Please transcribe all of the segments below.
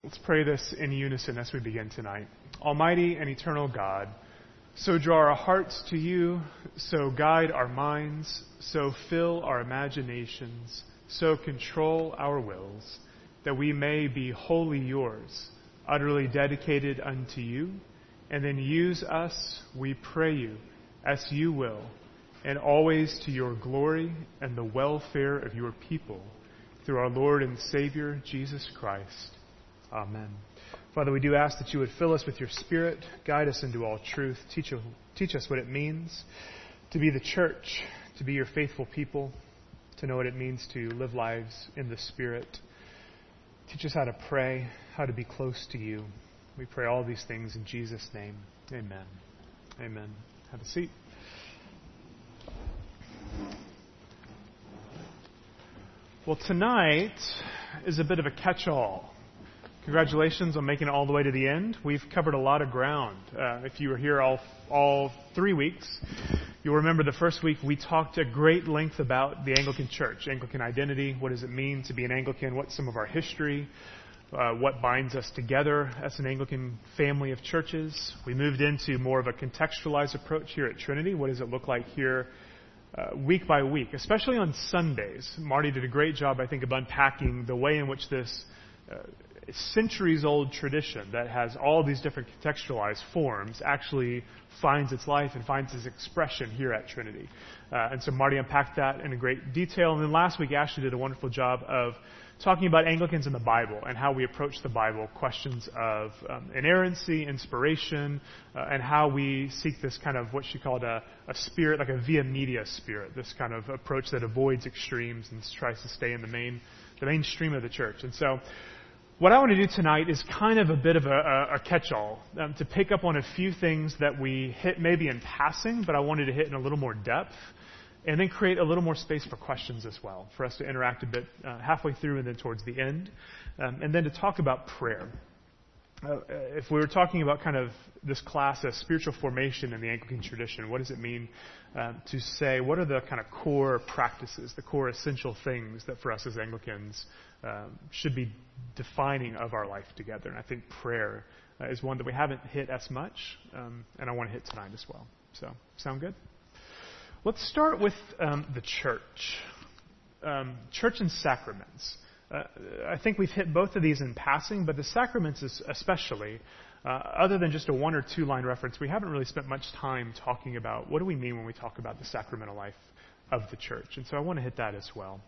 Let's pray this in unison as we begin tonight. Almighty and eternal God, so draw our hearts to you, so guide our minds, so fill our imaginations, so control our wills, that we may be wholly yours, utterly dedicated unto you, and then use us, we pray you, as you will, and always to your glory and the welfare of your people, through our Lord and Savior, Jesus Christ. Amen. Father, we do ask that you would fill us with your Spirit, guide us into all truth, teach us what it means to be the church, to be your faithful people, to know what it means to live lives in the Spirit. Teach us how to pray, how to be close to you. We pray all these things in Jesus' name. Amen. Amen. Have a seat. Well, tonight is a bit of a catch-all. Congratulations on making it all the way to the end. We've covered a lot of ground. If you were here all 3 weeks, you'll remember the first week we talked at great length about the Anglican Church, Anglican identity, what does it mean to be an Anglican, what's some of our history, what binds us together as an Anglican family of churches. We moved into more of a contextualized approach here at Trinity. What does it look like here week by week, especially on Sundays? Marty did a great job, I think, of unpacking the way in which this centuries-old tradition that has all these different contextualized forms actually finds its life and finds its expression here at Trinity. And so Marty unpacked that in a great detail. And then last week, Ashley did a wonderful job of talking about Anglicans in the Bible and how we approach the Bible, questions of inerrancy, inspiration, and how we seek this kind of what she called a spirit, like a via media spirit, this kind of approach that avoids extremes and tries to stay in the mainstream of the church. And so what I want to do tonight is kind of a bit of a catch-all, to pick up on a few things that we hit maybe in passing, but I wanted to hit in a little more depth, and then create a little more space for questions as well, for us to interact a bit halfway through and then towards the end, and then to talk about prayer. If we were talking about kind of this class as spiritual formation in the Anglican tradition, what does it mean to say, what are the kind of core practices, the core essential things that for us as Anglicans should be defining of our life together? And I think prayer is one that we haven't hit as much, and I want to hit tonight as well. So, sound good? Let's start with the church. Church and sacraments. I think we've hit both of these in passing, but the sacraments especially, other than just a 1 or 2 line reference, we haven't really spent much time talking about what do we mean when we talk about the sacramental life of the church. And so I want to hit that as well.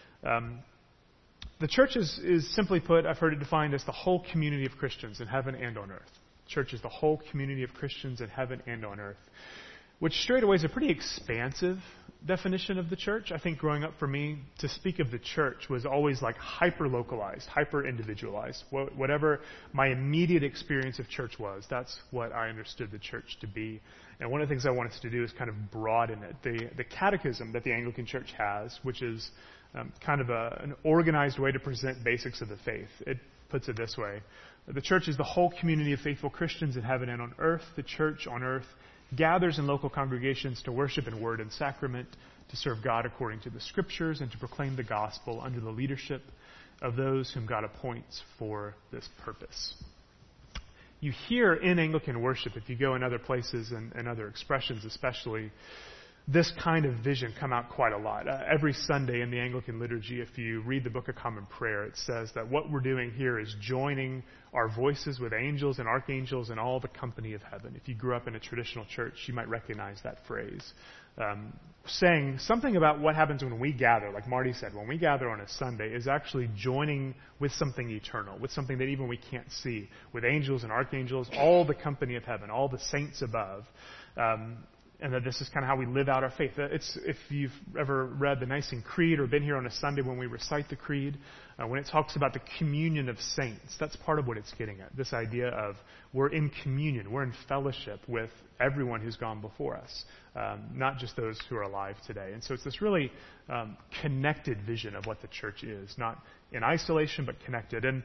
The church is simply put, I've heard it defined as the whole community of Christians in heaven and on earth. Church is the whole community of Christians in heaven and on earth, which straight away is a pretty expansive definition of the church. I think growing up for me, to speak of the church was always like hyper-localized, hyper-individualized. Whatever my immediate experience of church was, that's what I understood the church to be. And one of the things I want us to do is kind of broaden it. The catechism that the Anglican Church has, which is kind of an organized way to present basics of the faith. It puts it this way. The church is the whole community of faithful Christians in heaven and on earth. The church on earth gathers in local congregations to worship in word and sacrament, to serve God according to the Scriptures, and to proclaim the gospel under the leadership of those whom God appoints for this purpose. You hear in Anglican worship, if you go in other places and other expressions especially, this kind of vision come out quite a lot. Every Sunday in the Anglican liturgy, if you read the Book of Common Prayer, it says that what we're doing here is joining our voices with angels and archangels and all the company of heaven. If you grew up in a traditional church, you might recognize that phrase. Saying something about what happens when we gather, like Marty said, when we gather on a Sunday, is actually joining with something eternal, with something that even we can't see, with angels and archangels, all the company of heaven, all the saints above. And that this is kind of how we live out our faith. If you've ever read the Nicene Creed or been here on a Sunday when we recite the Creed, when it talks about the communion of saints, that's part of what it's getting at. This idea of we're in communion, we're in fellowship with everyone who's gone before us, not just those who are alive today. And so it's this really connected vision of what the church is, not in isolation but connected. And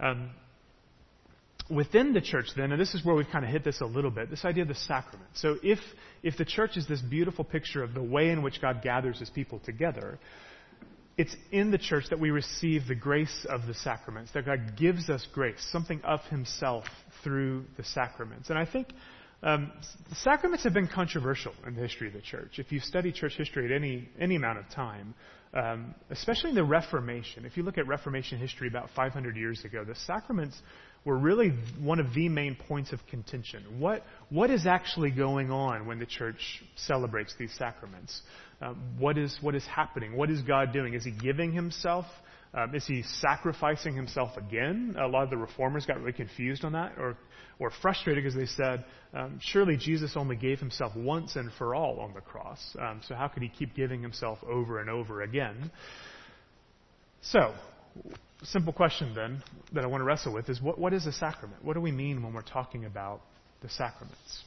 within the church then, and this is where we've kind of hit this a little bit, this idea of the sacrament. So if the church is this beautiful picture of the way in which God gathers his people together, it's in the church that we receive the grace of the sacraments, that God gives us grace, something of himself through the sacraments. And I think the sacraments have been controversial in the history of the church. If you study church history at any amount of time, especially in the Reformation, if you look at Reformation history about 500 years ago, the sacraments were really one of the main points of contention. What is actually going on when the church celebrates these sacraments? What is happening? What is God doing? Is he giving himself? Is he sacrificing himself again? A lot of the reformers got really confused on that, or frustrated because they said, surely Jesus only gave himself once and for all on the cross. So how could he keep giving himself over and over again? So, simple question then that I want to wrestle with is what is a sacrament? What do we mean when we're talking about the sacraments?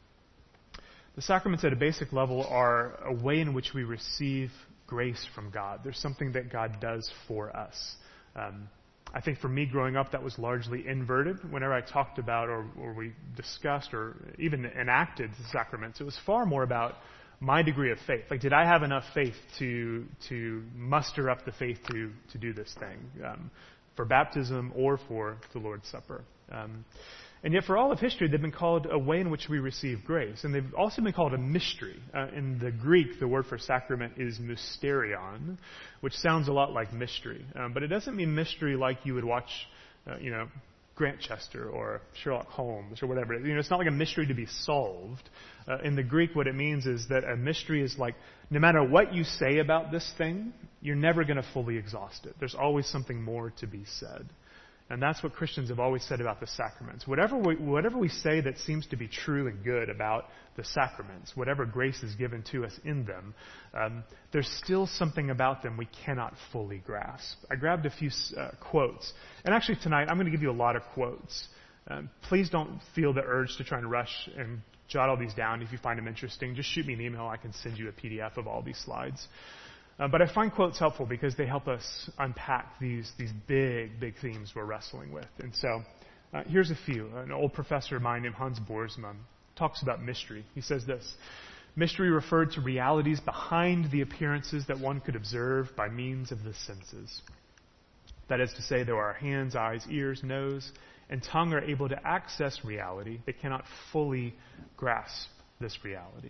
The sacraments at a basic level are a way in which we receive grace from God. There's something that God does for us. I think for me growing up that was largely inverted. Whenever I talked about or we discussed or even enacted the sacraments, it was far more about my degree of faith. Like, did I have enough faith to muster up the faith to do this thing for baptism or for the Lord's Supper? And yet for all of history, they've been called a way in which we receive grace. And they've also been called a mystery. In the Greek, the word for sacrament is mysterion, which sounds a lot like mystery. But it doesn't mean mystery like you would watch, Grantchester or Sherlock Holmes or whatever. It's not like a mystery to be solved. In the Greek, what it means is that a mystery is like, no matter what you say about this thing, you're never going to fully exhaust it. There's always something more to be said. And that's what Christians have always said about the sacraments. Whatever we say that seems to be true and good about the sacraments, whatever grace is given to us in them, there's still something about them we cannot fully grasp. I grabbed a few quotes. And actually tonight, I'm going to give you a lot of quotes. Please don't feel the urge to try and rush and jot all these down. If you find them interesting, just shoot me an email. I can send you a PDF of all these slides. But I find quotes helpful because they help us unpack these big themes we're wrestling with. And so here's a few. An old professor of mine named Hans Boersma talks about mystery. He says this: mystery referred to realities behind the appearances that one could observe by means of the senses. That is to say, though our hands, eyes, ears, nose, and tongue are able to access reality, they cannot fully grasp this reality.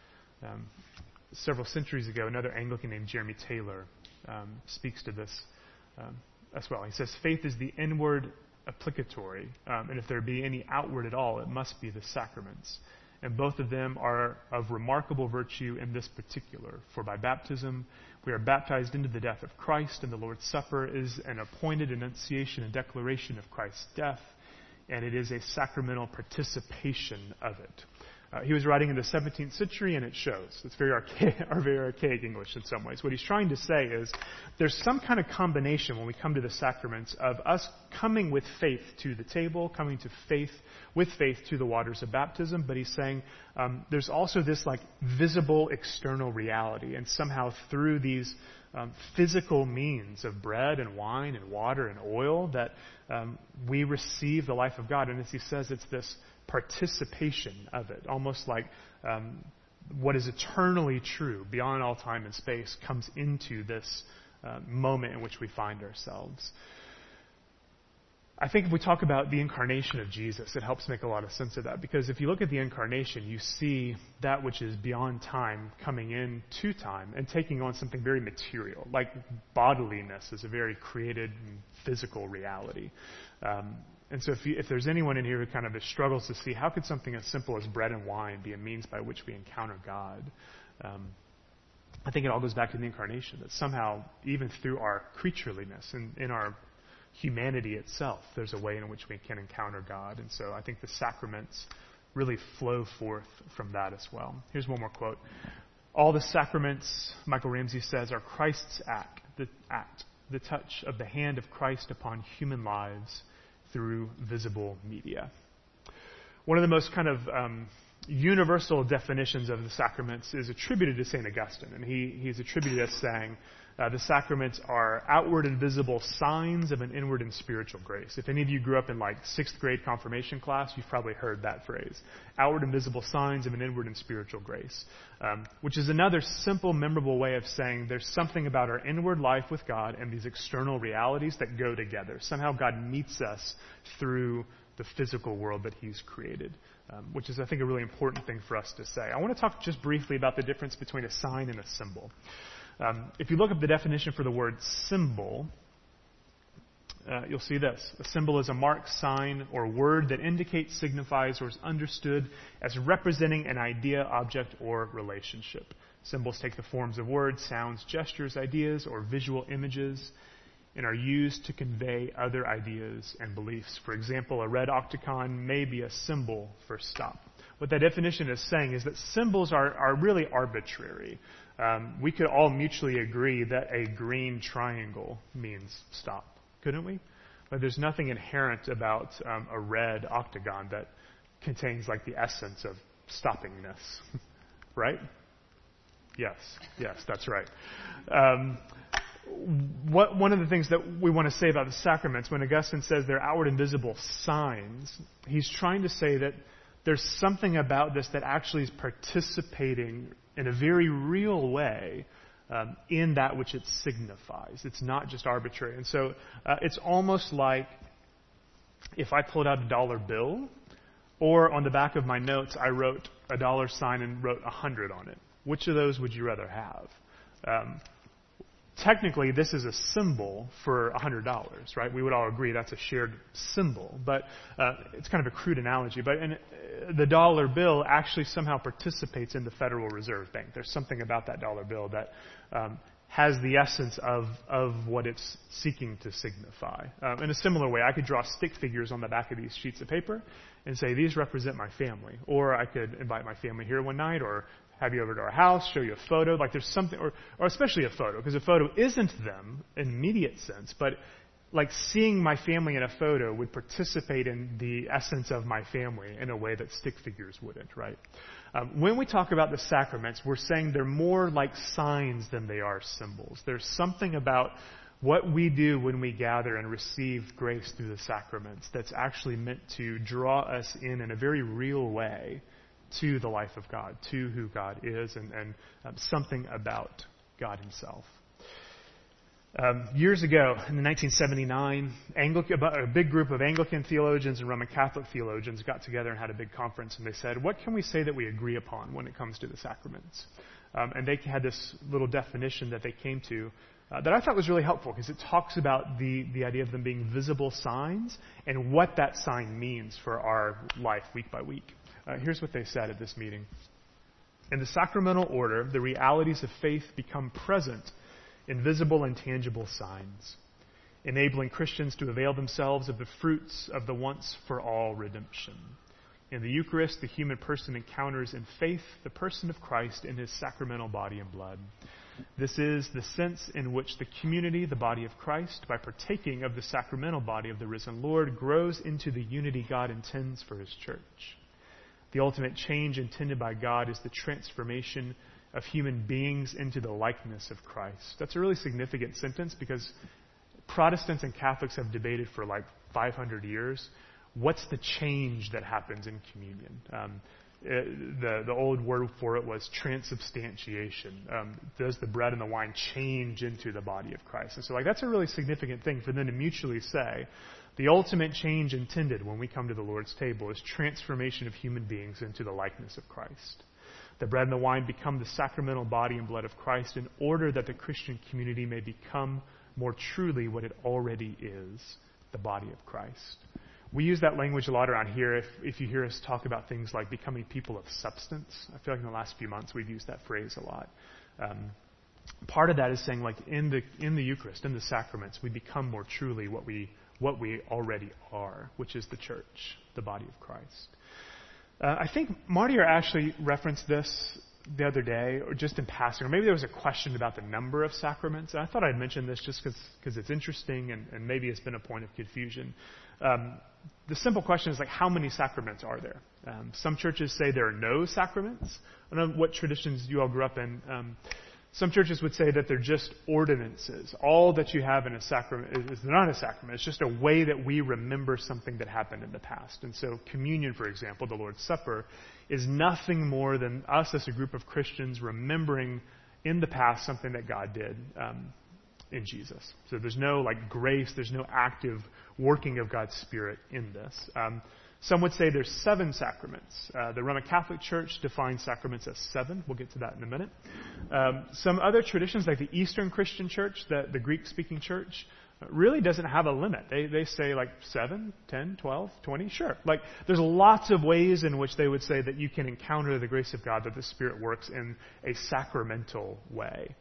Several centuries ago, another Anglican named Jeremy Taylor speaks to this as well. He says, faith is the inward applicatory, and if there be any outward at all, it must be the sacraments. And both of them are of remarkable virtue in this particular. For by baptism, we are baptized into the death of Christ, and the Lord's Supper is an appointed enunciation and declaration of Christ's death, and it is a sacramental participation of it. He was writing in the 17th century, and it shows. It's very archaic English in some ways. What he's trying to say is there's some kind of combination when we come to the sacraments of us coming with faith to the table, coming to with faith to the waters of baptism, but he's saying there's also this like visible external reality, and somehow through these physical means of bread and wine and water and oil that we receive the life of God. And as he says, it's this participation of it, almost like what is eternally true beyond all time and space comes into this moment in which we find ourselves. I think if we talk about the incarnation of Jesus, it helps make a lot of sense of that, because if you look at the incarnation, you see that which is beyond time coming into time and taking on something very material, like bodiliness is a very created physical reality. And so if there's anyone in here who kind of struggles to see how could something as simple as bread and wine be a means by which we encounter God, I think it all goes back to the incarnation, that somehow even through our creatureliness and in our humanity itself, there's a way in which we can encounter God. And so I think the sacraments really flow forth from that as well. Here's one more quote. All the sacraments, Michael Ramsey says, are Christ's act, the touch of the hand of Christ upon human lives through visible media. One of the most kind of universal definitions of the sacraments is attributed to St. Augustine, and he's attributed as saying The sacraments are outward and visible signs of an inward and spiritual grace. If any of you grew up in like 6th grade confirmation class, you've probably heard that phrase. Outward and visible signs of an inward and spiritual grace. Which is another simple, memorable way of saying there's something about our inward life with God and these external realities that go together. Somehow God meets us through the physical world that He's created. Which is, I think, a really important thing for us to say. I want to talk just briefly about the difference between a sign and a symbol. If you look up the definition for the word symbol, you'll see this. A symbol is a mark, sign, or word that indicates, signifies, or is understood as representing an idea, object, or relationship. Symbols take the forms of words, sounds, gestures, ideas, or visual images, and are used to convey other ideas and beliefs. For example, a red octagon may be a symbol for stop. What that definition is saying is that symbols are really arbitrary. We could all mutually agree that a green triangle means stop, couldn't we? But there's nothing inherent about a red octagon that contains like the essence of stoppingness, right? Yes, that's right. One of the things that we want to say about the sacraments, when Augustine says they're outward and visible signs, he's trying to say that there's something about this that actually is participating in a very real way in that which it signifies. It's not just arbitrary. And so it's almost like if I pulled out a dollar bill, or on the back of my notes I wrote a dollar sign and wrote 100 on it. Which of those would you rather have? Technically, this is a symbol for $100, right? We would all agree that's a shared symbol, but it's kind of a crude analogy. But the dollar bill actually somehow participates in the Federal Reserve Bank. There's something about that dollar bill that has the essence of what it's seeking to signify. In a similar way, I could draw stick figures on the back of these sheets of paper and say, these represent my family. Or I could invite my family here one night, or have you over to our house, show you a photo. Like there's something, or especially a photo, because a photo isn't them in immediate sense, but like seeing my family in a photo would participate in the essence of my family in a way that stick figures wouldn't, right? When we talk about the sacraments, we're saying they're more like signs than they are symbols. There's something about what we do when we gather and receive grace through the sacraments that's actually meant to draw us in a very real way to the life of God, to who God is, and something about God Himself. Years ago, in 1979, a big group of Anglican theologians and Roman Catholic theologians got together and had a big conference, and they said, what can we say that we agree upon when it comes to the sacraments? And they had this little definition that they came to that I thought was really helpful, because it talks about the idea of them being visible signs and what that sign means for our life week by week. Here's what they said at this meeting. In the sacramental order, the realities of faith become present in visible and tangible signs, enabling Christians to avail themselves of the fruits of the once-for-all redemption. In the Eucharist, the human person encounters in faith the person of Christ in His sacramental body and blood. This is the sense in which the community, the body of Christ, by partaking of the sacramental body of the risen Lord, grows into the unity God intends for His church. The ultimate change intended by God is the transformation of human beings into the likeness of Christ. That's a really significant sentence, because Protestants and Catholics have debated for like 500 years. What's the change that happens in communion? The old word for it was transubstantiation. Does the bread and the wine change into the body of Christ? And so that's a really significant thing for them to mutually say. The ultimate change intended when we come to the Lord's table is transformation of human beings into the likeness of Christ. The bread and the wine become the sacramental body and blood of Christ in order that the Christian community may become more truly what it already is, the body of Christ. We use that language a lot around here. If you hear us talk about things like becoming people of substance, I feel like in the last few months we've used that phrase a lot. Part of that is saying, like in the Eucharist, in the sacraments, we become more truly what we already are, which is the church, the body of Christ. I think Marty or Ashley referenced this the other day, or just in passing, or maybe there was a question about the number of sacraments. And I thought I'd mention this just because it's interesting and maybe it's been a point of confusion. The simple question is, like, how many sacraments are there? Some churches say there are no sacraments. I don't know what traditions you all grew up in. Some churches would say that they're just ordinances. All that you have in a sacrament is not a sacrament. It's just a way that we remember something that happened in the past. And so communion, for example, the Lord's Supper, is nothing more than us as a group of Christians remembering in the past something that God did in Jesus. So there's no grace, there's no active working of God's Spirit in this. Some would say there's 7 sacraments. The Roman Catholic Church defines sacraments as 7. We'll get to that in a minute. Some other traditions, like the Eastern Christian Church, the Greek-speaking church, really doesn't have a limit. They say 7, 10, 12, 20, sure. There's lots of ways in which they would say that you can encounter the grace of God, that the Spirit works in a sacramental way.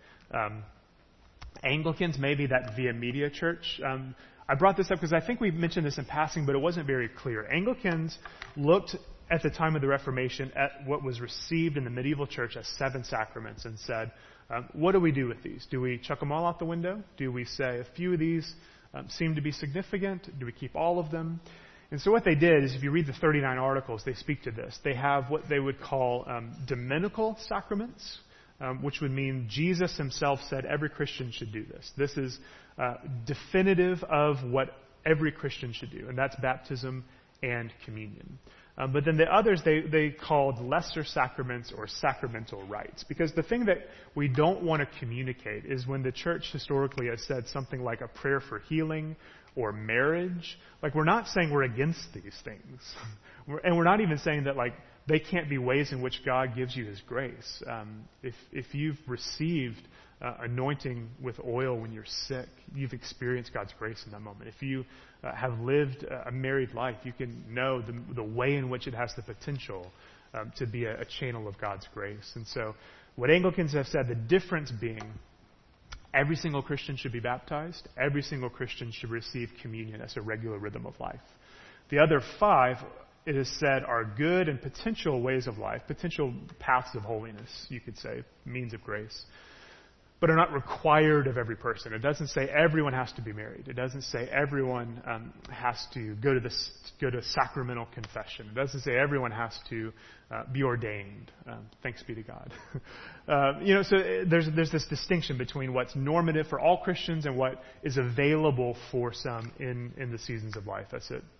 Anglicans, maybe that Via Media Church. I brought this up because I think we mentioned this in passing, but it wasn't very clear. Anglicans looked at the time of the Reformation at what was received in the medieval church as 7 sacraments and said, what do we do with these? Do we chuck them all out the window? Do we say a few of these seem to be significant? Do we keep all of them? And so what they did is, if you read the 39 articles, they speak to this. They have what they would call dominical sacraments, which would mean Jesus himself said every Christian should do this. This is definitive of what every Christian should do, and that's baptism and communion. But then the others, they called lesser sacraments or sacramental rites. Because the thing that we don't want to communicate is when the church historically has said something like a prayer for healing or marriage. We're not saying we're against these things. And we're not even saying that they can't be ways in which God gives you His grace. If you've received anointing with oil when you're sick, you've experienced God's grace in that moment. If you have lived a married life, you can know the way in which it has the potential to be a channel of God's grace. And so what Anglicans have said, the difference being every single Christian should be baptized, every single Christian should receive communion as a regular rhythm of life. The other 5, it is said, are good and potential ways of life, potential paths of holiness, you could say, means of grace, but are not required of every person. It doesn't say everyone has to be married. It doesn't say everyone has to go to sacramental confession. It doesn't say everyone has to be ordained. Thanks be to God. So there's this distinction between what's normative for all Christians and what is available for some in the seasons of life as it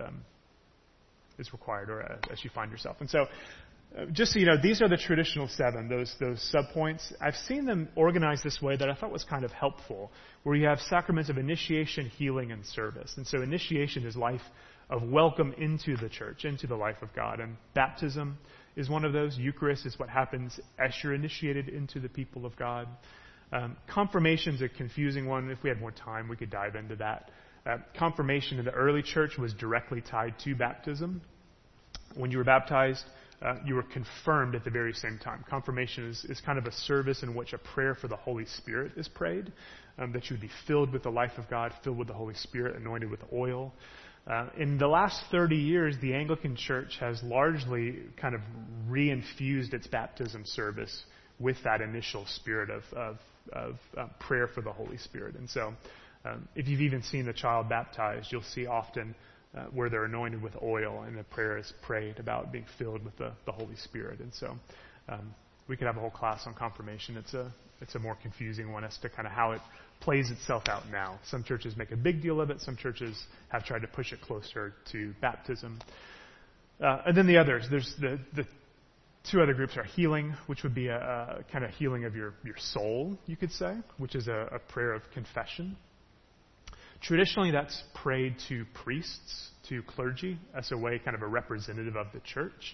is required, or as you find yourself. And so, just so you know, these are the traditional 7, those subpoints. I've seen them organized this way that I thought was kind of helpful, where you have sacraments of initiation, healing, and service. And so initiation is life of welcome into the church, into the life of God. And baptism is one of those. Eucharist is what happens as you're initiated into the people of God. Confirmation is a confusing one. If we had more time, we could dive into that. Confirmation in the early church was directly tied to baptism. When you were baptized, you were confirmed at the very same time. Confirmation is kind of a service in which a prayer for the Holy Spirit is prayed, that you would be filled with the life of God, filled with the Holy Spirit, anointed with oil. In the last 30 years, the Anglican Church has largely kind of reinfused its baptism service with that initial spirit of prayer for the Holy Spirit. And so, if you've even seen the child baptized, you'll see often where they're anointed with oil and a prayer is prayed about being filled with the Holy Spirit. And so we could have a whole class on confirmation. It's a more confusing one as to kind of how it plays itself out now. Some churches make a big deal of it. Some churches have tried to push it closer to baptism. And then the others, there's the 2 other groups are healing, which would be a kind of healing of your soul, you could say, which is a prayer of confession. Traditionally, that's prayed to priests, to clergy, as a way, kind of a representative of the church.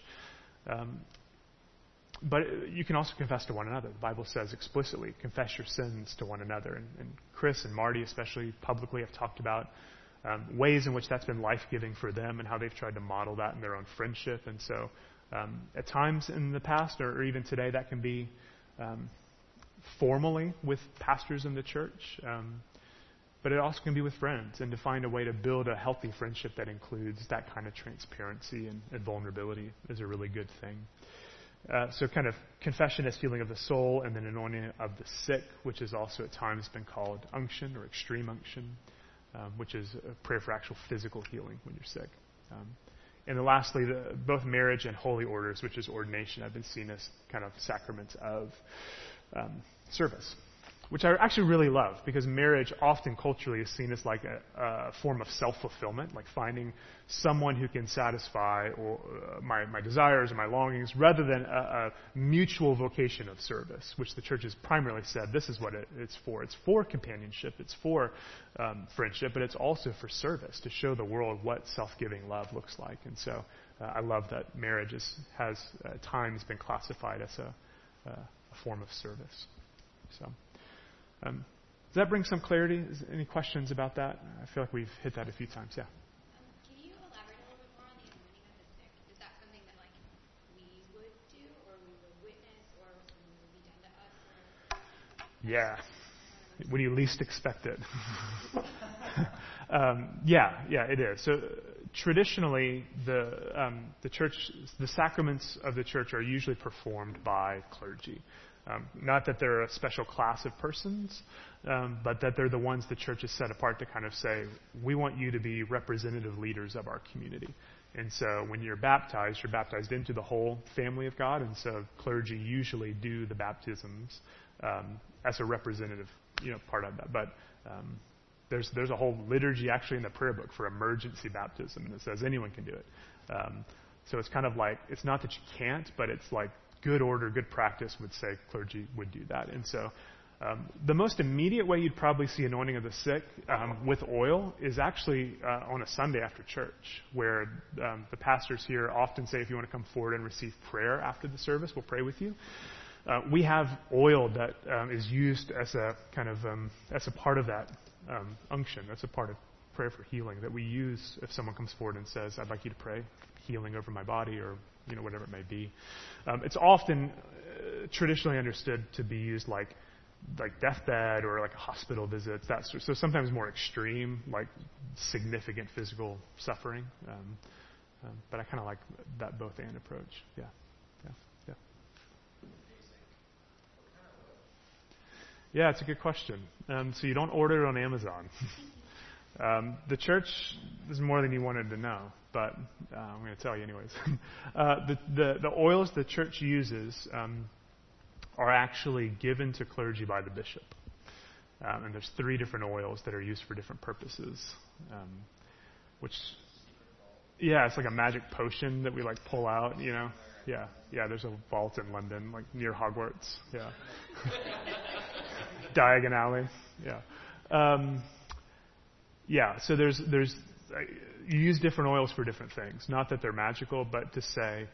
But you can also confess to one another. The Bible says explicitly, confess your sins to one another. And Chris and Marty especially publicly have talked about ways in which that's been life-giving for them and how they've tried to model that in their own friendship. And so at times in the past, or even today, that can be formally with pastors in the church. But it also can be with friends, and to find a way to build a healthy friendship that includes that kind of transparency and vulnerability is a really good thing. So kind of confession as healing of the soul, and then anointing of the sick, which has also at times been called unction or extreme unction, which is a prayer for actual physical healing when you're sick. And then lastly, both marriage and holy orders, which is ordination, have been seen as kind of sacraments of service, which I actually really love, because marriage often culturally is seen as like a form of self-fulfillment, like finding someone who can satisfy my desires and my longings, rather than a mutual vocation of service, which the church has primarily said this is what it's for. It's for companionship, it's for friendship, but it's also for service, to show the world what self-giving love looks like. And so I love that marriage has at times been classified as a form of service. So. Does that bring some clarity? Any questions about that? I feel like we've hit that a few times. Yeah. Can you elaborate a little bit more on the anointing of the sick? Is that something that we would do, or we would witness, or something would be done to us? Or... Yeah. When you least expect it. Yeah, it is. So traditionally, the church, the sacraments of the church are usually performed by clergy. Not that they're a special class of persons, but that they're the ones the church has set apart to kind of say, we want you to be representative leaders of our community. And so when you're baptized into the whole family of God, and so clergy usually do the baptisms as a representative, part of that. But there's a whole liturgy actually in the prayer book for emergency baptism, and it says anyone can do it. So it's kind of like, it's not that you can't, but it's like good order, good practice would say clergy would do that. And so the most immediate way you'd probably see anointing of the sick with oil is actually on a Sunday after church, where the pastors here often say, if you want to come forward and receive prayer after the service, we'll pray with you. We have oil that is used as a kind of as a part of that unction. That's a part of prayer for healing that we use if someone comes forward and says, I'd like you to pray healing over my body, or whatever it may be. It's often traditionally understood to be used like deathbed or like a hospital visits. So sometimes more extreme, like significant physical suffering. But I kind of like that both and approach. Yeah. Yeah, it's a good question. So you don't order it on Amazon. The church is more than you wanted to know, but I'm going to tell you anyways. The oils the church uses are actually given to clergy by the bishop. And there's 3 different oils that are used for different purposes. It's like a magic potion that we pull out, Yeah, there's a vault in London, near Hogwarts. Yeah. Diagon Alley. Yeah. So there's you use different oils for different things. Not that they're magical, but to say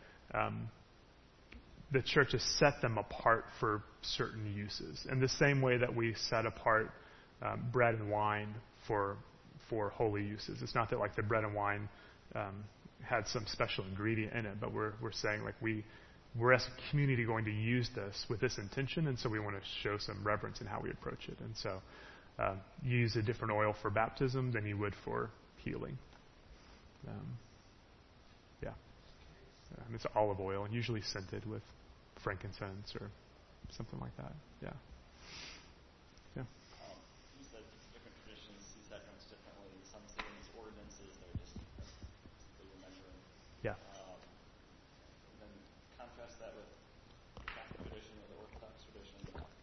the church has set them apart for certain uses. In the same way that we set apart bread and wine for holy uses. It's not that the bread and wine had some special ingredient in it, but we're saying we're as a community going to use this with this intention, and so we want to show some reverence in how we approach it. And so you use a different oil for baptism than you would for healing. And it's olive oil, usually scented with frankincense or something like that. Yeah. You said different traditions see sacraments differently. Some see them as ordinances; they're just simply remembering. Yeah. Then contrast that with the Catholic tradition or the Orthodox tradition.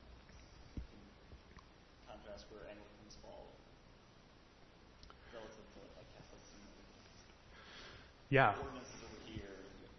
Contrast where Anglicans fall relative to Catholics. Yeah. Ordinances over here.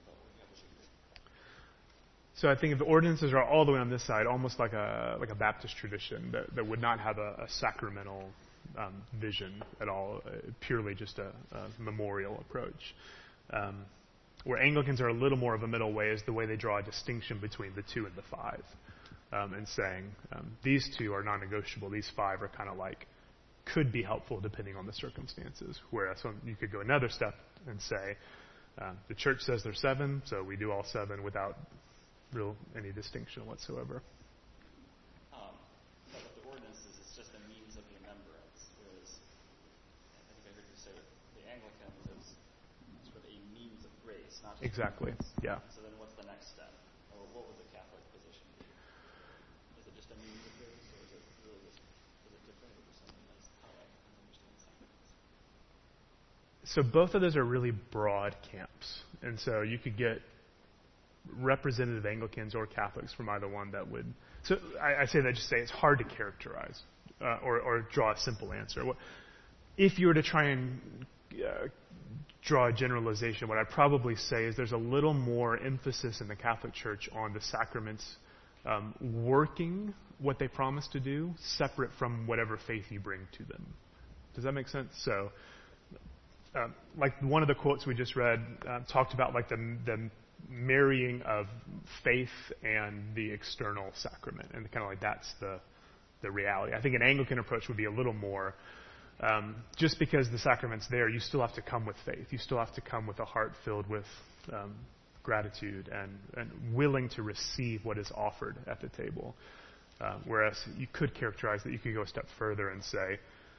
So I think if the ordinances are all the way on this side, almost like a Baptist tradition that would not have a sacramental vision at all, purely just a memorial approach. Where Anglicans are a little more of a middle way is the way they draw a distinction between the 2 and the 5, and saying these 2 are non-negotiable. These 5 are kind of could be helpful depending on the circumstances. Whereas you could go another step and say the church says there's 7, so we do all 7 without any distinction whatsoever. But with the ordinances, it's just a means of remembrance. Whereas I think I heard you say the Anglicans is sort of a means of grace, not just Exactly. Yeah. So then, what's the next step, or what would the Catholic position be? Is it just a means of grace, or is it really is it different, or something that's how I understand sacraments? So both of those are really broad camps, and so you could get representative Anglicans or Catholics from either one that would. So I say that just say it's hard to characterize or draw a simple answer. If you were to try and draw a generalization, what I'd probably say is there's a little more emphasis in the Catholic Church on the sacraments working what they promise to do, separate from whatever faith you bring to them. Does that make sense? So, like one of the quotes we just read talked about like the marrying of faith and the external sacrament, and kind of like that's the reality. I think an Anglican approach would be a little more, just because the sacrament's there, you still have to come with faith. You still have to come with a heart filled with gratitude and willing to receive what is offered at the table. Whereas you could characterize that, you could go a step further and say,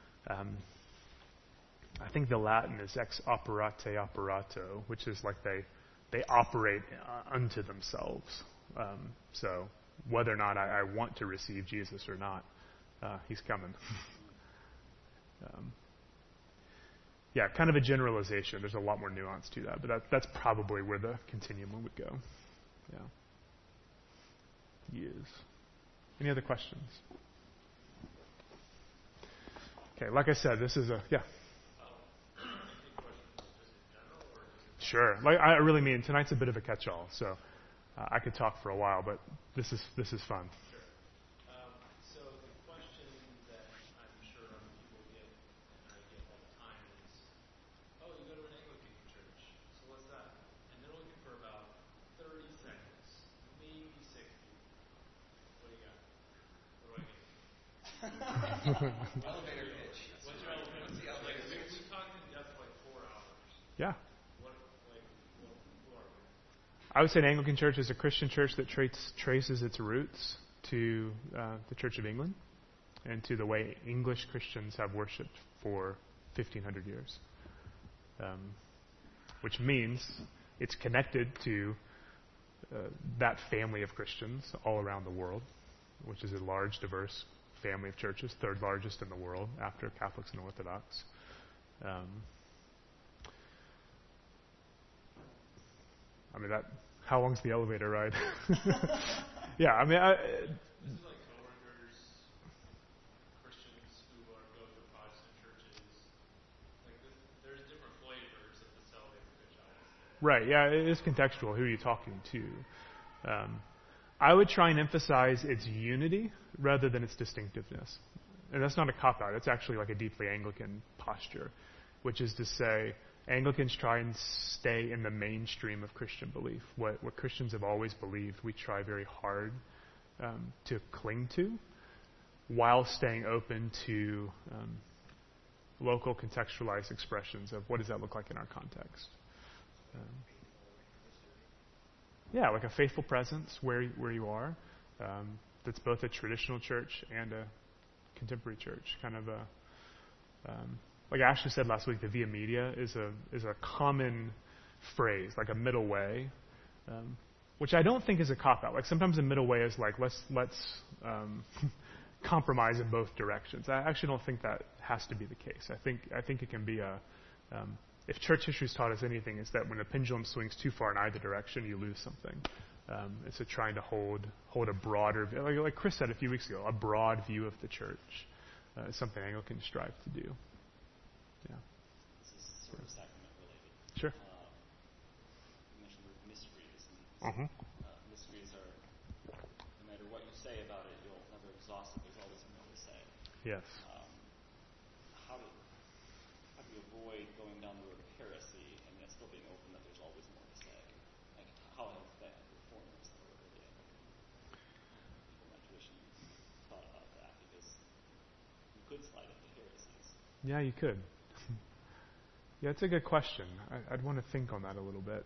I think the Latin is ex operate operato, which is like they operate unto themselves. So whether or not I want to receive Jesus or not, he's coming. Yeah, kind of a generalization. There's a lot more nuance to that, but that's probably where the continuum would go. Yeah. Yes. Any other questions? Okay, like I said, this is Sure. Like I really mean, tonight's a bit of a catch-all, so I could talk for a while, but this is fun. Sure. So the question that I'm sure people get, and I get all the time, is, oh, you go to an Anglican church, so what's that? And they're looking for about 30 seconds, maybe 60. What do you got? What do I get? Elevator pitch. What's your elevator pitch? Like, we talked in depth for like 4 hours. Yeah. Who are we? I would say an Anglican church is a Christian church that traces its roots to the Church of England and to the way English Christians have worshipped for 1,500 years. Which means it's connected to that family of Christians all around the world, which is a large, diverse family of churches, third largest in the world after Catholics and Orthodox. I mean, how long's the elevator ride? Yeah, I mean, This is like coworkers, Christians who go to Protestant churches. Like, there's different flavors of the elevator pitch, I would say. Right, yeah, it is contextual. Who are you talking to? I would try and emphasize its unity rather than its distinctiveness. And that's not a cop-out. It's actually like a deeply Anglican posture, which is to say, Anglicans try and stay in the mainstream of Christian belief. What Christians have always believed, we try very hard to cling to, while staying open to local contextualized expressions of what does that look like in our context. Yeah, like a faithful presence where you are. That's both a traditional church and a contemporary church. Kind of a like Ashley said last week, the via media is a common phrase, like a middle way, which I don't think is a cop-out. Like sometimes a middle way is like let's compromise in both directions. I actually don't think that has to be the case. I think it can be if church history's taught us anything, it's that when a pendulum swings too far in either direction, you lose something. It's a trying to hold a broader, like Chris said a few weeks ago, a broad view of the church is something Anglicans strive to do. Yeah. This is sort of sacrament related. Sure. You mentioned the mysteries. And mysteries are, no matter what you say about it, you'll never exhaust it. There's always more to say. Yes. How do you avoid going down the road of heresy and yet still being open that there's always more to say? Like, how have the reformers that were really people in that tradition thought about that? Because you could slide into heresies. Yeah, you could. Yeah, it's a good question. I'd want to think on that a little bit.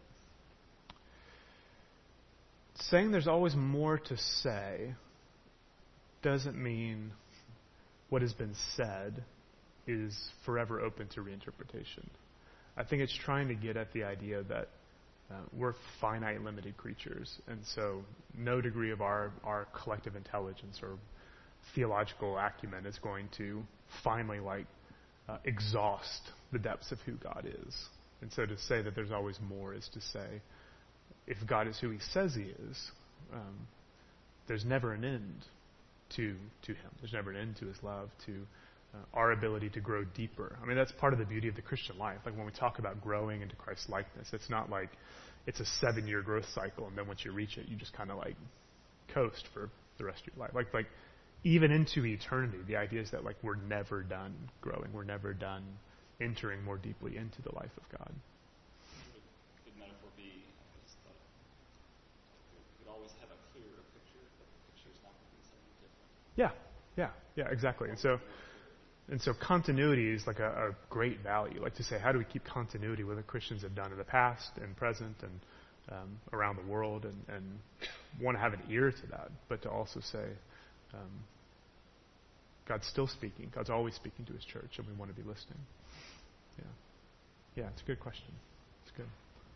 Saying there's always more to say doesn't mean what has been said is forever open to reinterpretation. I think it's trying to get at the idea that we're finite, limited creatures, and so no degree of our collective intelligence or theological acumen is going to finally exhaust the depths of who God is. And so to say that there's always more is to say if God is who He says He is, there's never an end to Him. There's never an end to His love, to our ability to grow deeper. I mean, that's part of the beauty of the Christian life. Like when we talk about growing into Christ's likeness, it's not like it's a 7-year growth cycle, and then once you reach it, you just kind of like coast for the rest of your life. Like even into eternity, the idea is that like we're never done growing. We're never done entering more deeply into the life of God. Good metaphor be, I just thought, you could always have a clearer picture, but the picture's not going to be something different. Yeah, exactly. And so continuity is like a great value. Like to say, how do we keep continuity with what Christians have done in the past and present and around the world, and want to have an ear to that, but to also say, God's still speaking. God's always speaking to His church, and we want to be listening. Yeah, it's a good question. It's good.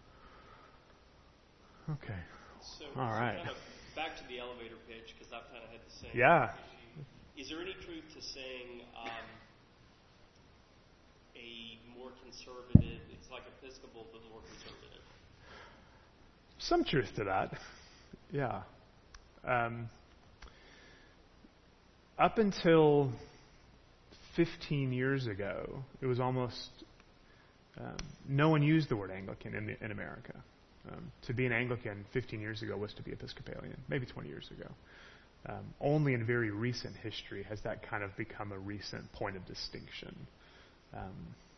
Okay. So, all right. Kind of back to the elevator pitch, because I've kind of had the same Yeah. issue. Is there any truth to saying a more conservative, it's like Episcopal, but more conservative? Some truth to that. Yeah. Up until 15 years ago, it was almost no one used the word Anglican in America. To be an Anglican 15 years ago was to be Episcopalian, maybe 20 years ago. Only in very recent history has that kind of become a recent point of distinction. And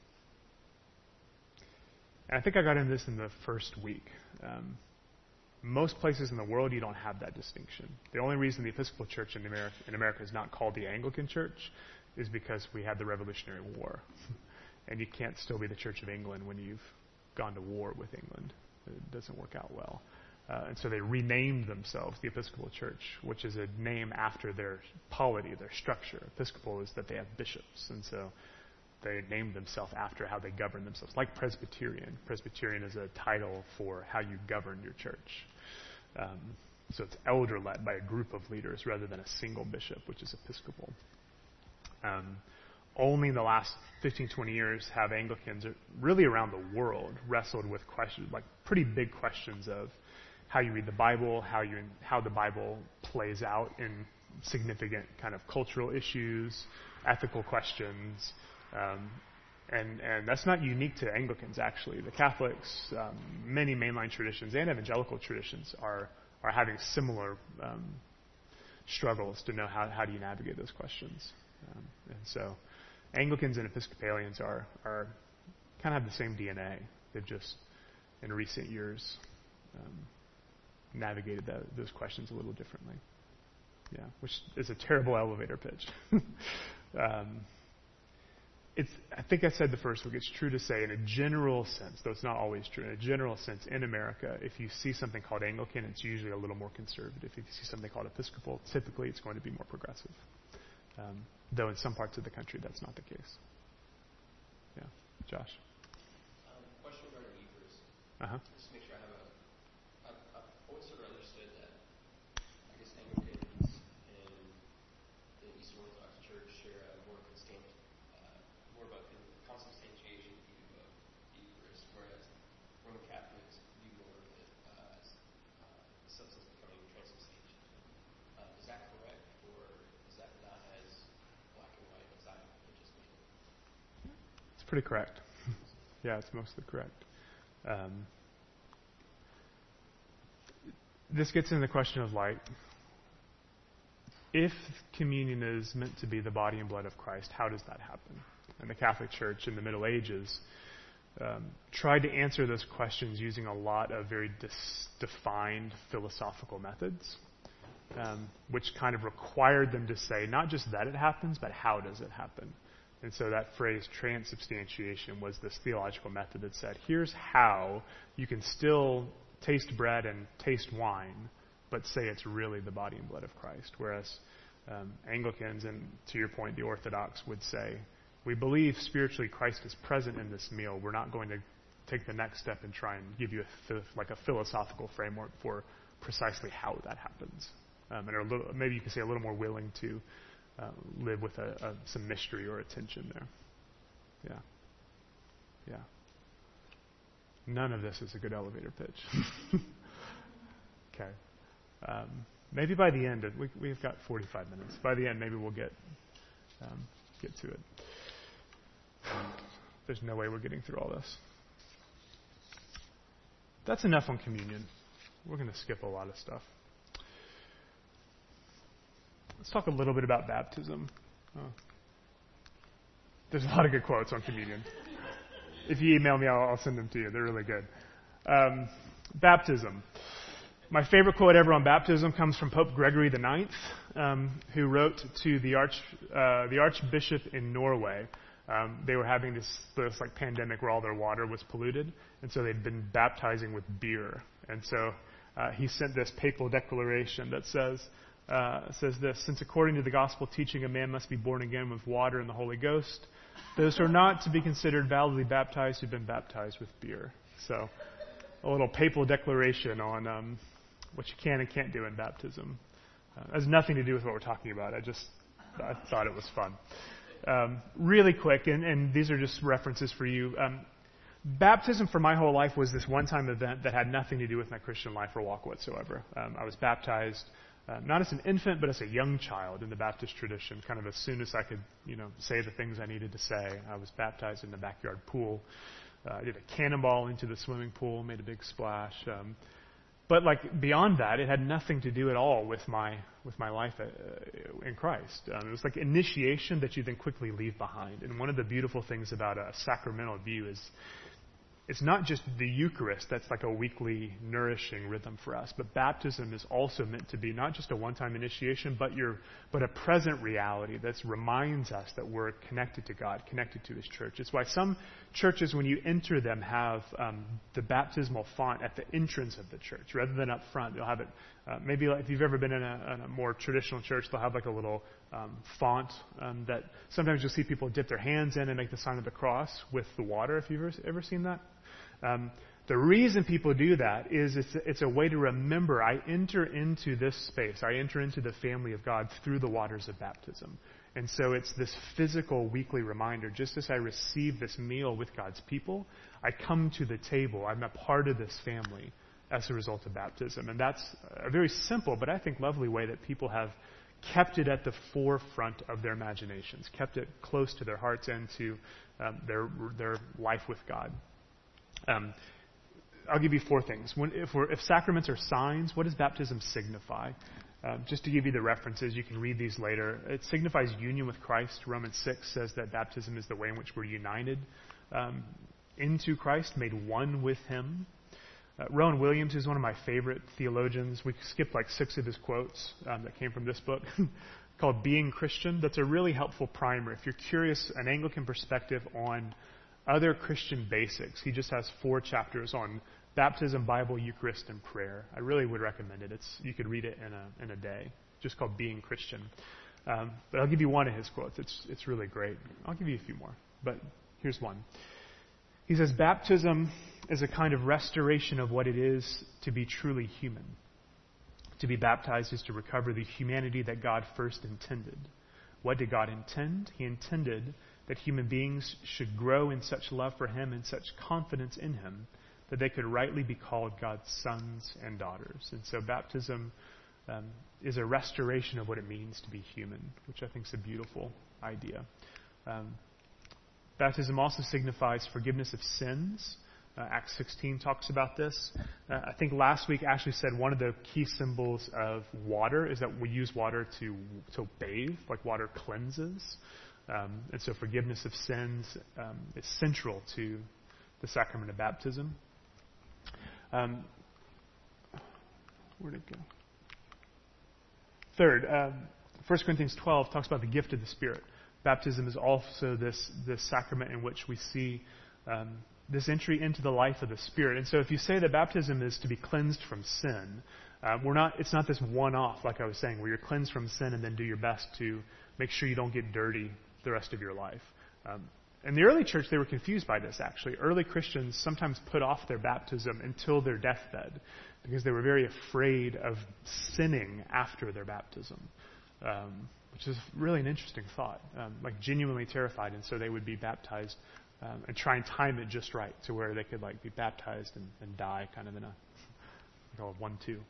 I think I got into this in the first week. Most places in the world, you don't have that distinction. The only reason the Episcopal Church in America is not called the Anglican Church is because we had the Revolutionary War. And you can't still be the Church of England when you've gone to war with England. It doesn't work out well. And so they renamed themselves the Episcopal Church, which is a name after their polity, their structure. Episcopal is that they have bishops, and so they named themselves after how they govern themselves. Like Presbyterian. Presbyterian is a title for how you govern your church. So it's elder-led by a group of leaders rather than a single bishop, which is Episcopal. Only in the last 15, 20 years have Anglicans really around the world wrestled with questions, like pretty big questions of how you read the Bible, how the Bible plays out in significant kind of cultural issues, ethical questions, and that's not unique to Anglicans, actually. The Catholics, many mainline traditions and evangelical traditions are having similar struggles to know how do you navigate those questions. And so Anglicans and Episcopalians are kind of have the same DNA. They've just, in recent years, navigated those questions a little differently. Yeah, which is a terrible elevator pitch. I think I said the first week, it's true to say in a general sense, though it's not always true, in a general sense in America, if you see something called Anglican, it's usually a little more conservative. If you see something called Episcopal, typically it's going to be more progressive. Though in some parts of the country that's not the case. Yeah. Josh? Question regarding Eucharist. Uh-huh. Just to make sure I've always sort of understood that, I guess, Anglicans and the Eastern Orthodox Church share a more of a consubstantiation view of the Eucharist, whereas Roman Catholics view more of it as substance becoming transubstantiated. Is that correct, or is that not as black and white as I just made it? It's pretty correct. Yeah, it's mostly correct. This gets into the question of like, if communion is meant to be the body and blood of Christ, how does that happen? And the Catholic Church in the Middle Ages tried to answer those questions using a lot of very defined philosophical methods, which kind of required them to say not just that it happens, but how does it happen? And so that phrase transubstantiation was this theological method that said, here's how you can still taste bread and taste wine, but say it's really the body and blood of Christ. Whereas Anglicans, and to your point, the Orthodox would say, we believe spiritually Christ is present in this meal. We're not going to take the next step and try and give you a philosophical framework for precisely how that happens. And are maybe you could say a little more willing to live with some mystery or a tension there. Yeah. None of this is a good elevator pitch. Okay. Maybe by the end, we've got 45 minutes. By the end, maybe we'll get to it. There's no way we're getting through all this. That's enough on communion. We're going to skip a lot of stuff. Let's talk a little bit about baptism. There's a lot of good quotes on communion. If you email me, I'll send them to you. They're really good. Baptism. My favorite quote ever on baptism comes from Pope Gregory IX, who wrote to the Archbishop in Norway. They were having this like pandemic where all their water was polluted, and so they'd been baptizing with beer. And so he sent this papal declaration that says this: since according to the gospel teaching a man must be born again with water and the Holy Ghost, those who are not to be considered validly baptized have been baptized with beer. So a little papal declaration on what you can and can't do in baptism. It has nothing to do with what we're talking about. I thought it was fun. Really quick, and these are just references for you. Baptism for my whole life was this one-time event that had nothing to do with my Christian life or walk whatsoever. I was baptized not as an infant, but as a young child in the Baptist tradition. Kind of as soon as I could, say the things I needed to say, I was baptized in the backyard pool. I did a cannonball into the swimming pool, made a big splash. But beyond that, it had nothing to do at all with my life in Christ. It was like initiation that you then quickly leave behind. And one of the beautiful things about a sacramental view is it's not just the Eucharist that's like a weekly nourishing rhythm for us, but baptism is also meant to be not just a one-time initiation, but a present reality that reminds us that we're connected to God, connected to His church. It's why some churches, when you enter them, have the baptismal font at the entrance of the church rather than up front. They'll have it maybe like if you've ever been in a more traditional church, they'll have like a little font that sometimes you'll see people dip their hands in and make the sign of the cross with the water. If you've ever seen that. The reason people do that is it's a way to remember I enter into this space. I enter into the family of God through the waters of baptism. And so it's this physical weekly reminder. Just as I receive this meal with God's people, I come to the table. I'm a part of this family as a result of baptism. And that's a very simple, but I think lovely way that people have kept it at the forefront of their imaginations, kept it close to their hearts and to their life with God. I'll give you four things. If sacraments are signs, what does baptism signify? Just to give you the references, you can read these later. It signifies union with Christ. Romans 6 says that baptism is the way in which we're united into Christ, made one with Him. Rowan Williams is one of my favorite theologians. We skipped like 6 of his quotes that came from this book called Being Christian. That's a really helpful primer. If you're curious, an Anglican perspective on other Christian basics. He just has 4 chapters on baptism, Bible, Eucharist, and prayer. I really would recommend it. You could read it in a day, just called Being Christian. But I'll give you one of his quotes. It's really great. I'll give you a few more, but here's one. He says, baptism is a kind of restoration of what it is to be truly human. To be baptized is to recover the humanity that God first intended. What did God intend? He intended that human beings should grow in such love for Him and such confidence in Him that they could rightly be called God's sons and daughters. And so baptism is a restoration of what it means to be human, which I think is a beautiful idea. Baptism also signifies forgiveness of sins. Acts 16 talks about this. I think last week Ashley said one of the key symbols of water is that we use water to bathe, like water cleanses. And so forgiveness of sins is central to the sacrament of baptism. Where'd it go? Third, 1 Corinthians 12 talks about the gift of the Spirit. Baptism is also this sacrament in which we see this entry into the life of the Spirit. And so if you say that baptism is to be cleansed from sin, it's not this one-off, like I was saying, where you're cleansed from sin and then do your best to make sure you don't get dirty the rest of your life. In the early church, they were confused by this, actually. Early Christians sometimes put off their baptism until their deathbed because they were very afraid of sinning after their baptism, which is really an interesting thought, like genuinely terrified. And so they would be baptized and try and time it just right to where they could be baptized and die kind of in a 1-2.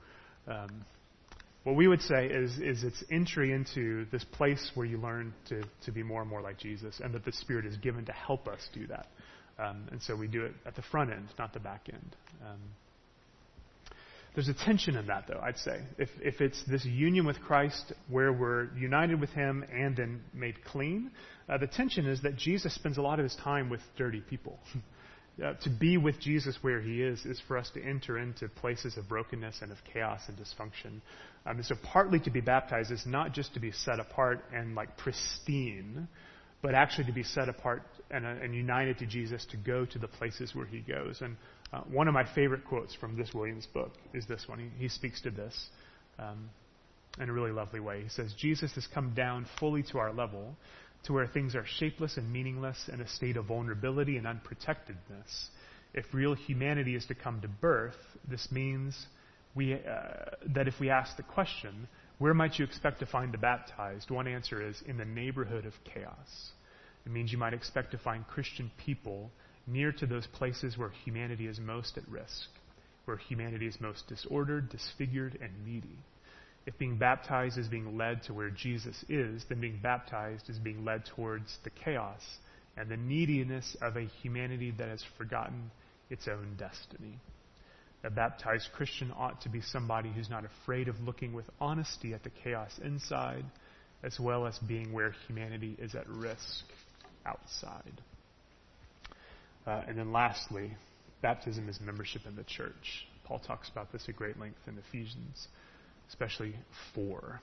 What we would say is it's entry into this place where you learn to be more and more like Jesus, and that the Spirit is given to help us do that. And so we do it at the front end, not the back end. There's a tension in that, though, I'd say. If it's this union with Christ where we're united with Him and then made clean, the tension is that Jesus spends a lot of His time with dirty people. To be with Jesus where He is for us to enter into places of brokenness and of chaos and dysfunction. And so partly to be baptized is not just to be set apart and like pristine, but actually to be set apart and united to Jesus to go to the places where He goes. And one of my favorite quotes from this Williams book is this one. He speaks to this in a really lovely way. He says, Jesus has come down fully to our level, to where things are shapeless and meaningless in a state of vulnerability and unprotectedness. If real humanity is to come to birth, this means that if we ask the question, where might you expect to find the baptized? One answer is in the neighborhood of chaos. It means you might expect to find Christian people near to those places where humanity is most at risk, where humanity is most disordered, disfigured, and needy. If being baptized is being led to where Jesus is, then being baptized is being led towards the chaos and the neediness of a humanity that has forgotten its own destiny. A baptized Christian ought to be somebody who's not afraid of looking with honesty at the chaos inside, as well as being where humanity is at risk outside. And then lastly, baptism is membership in the church. Paul talks about this at great length in Ephesians, especially 4.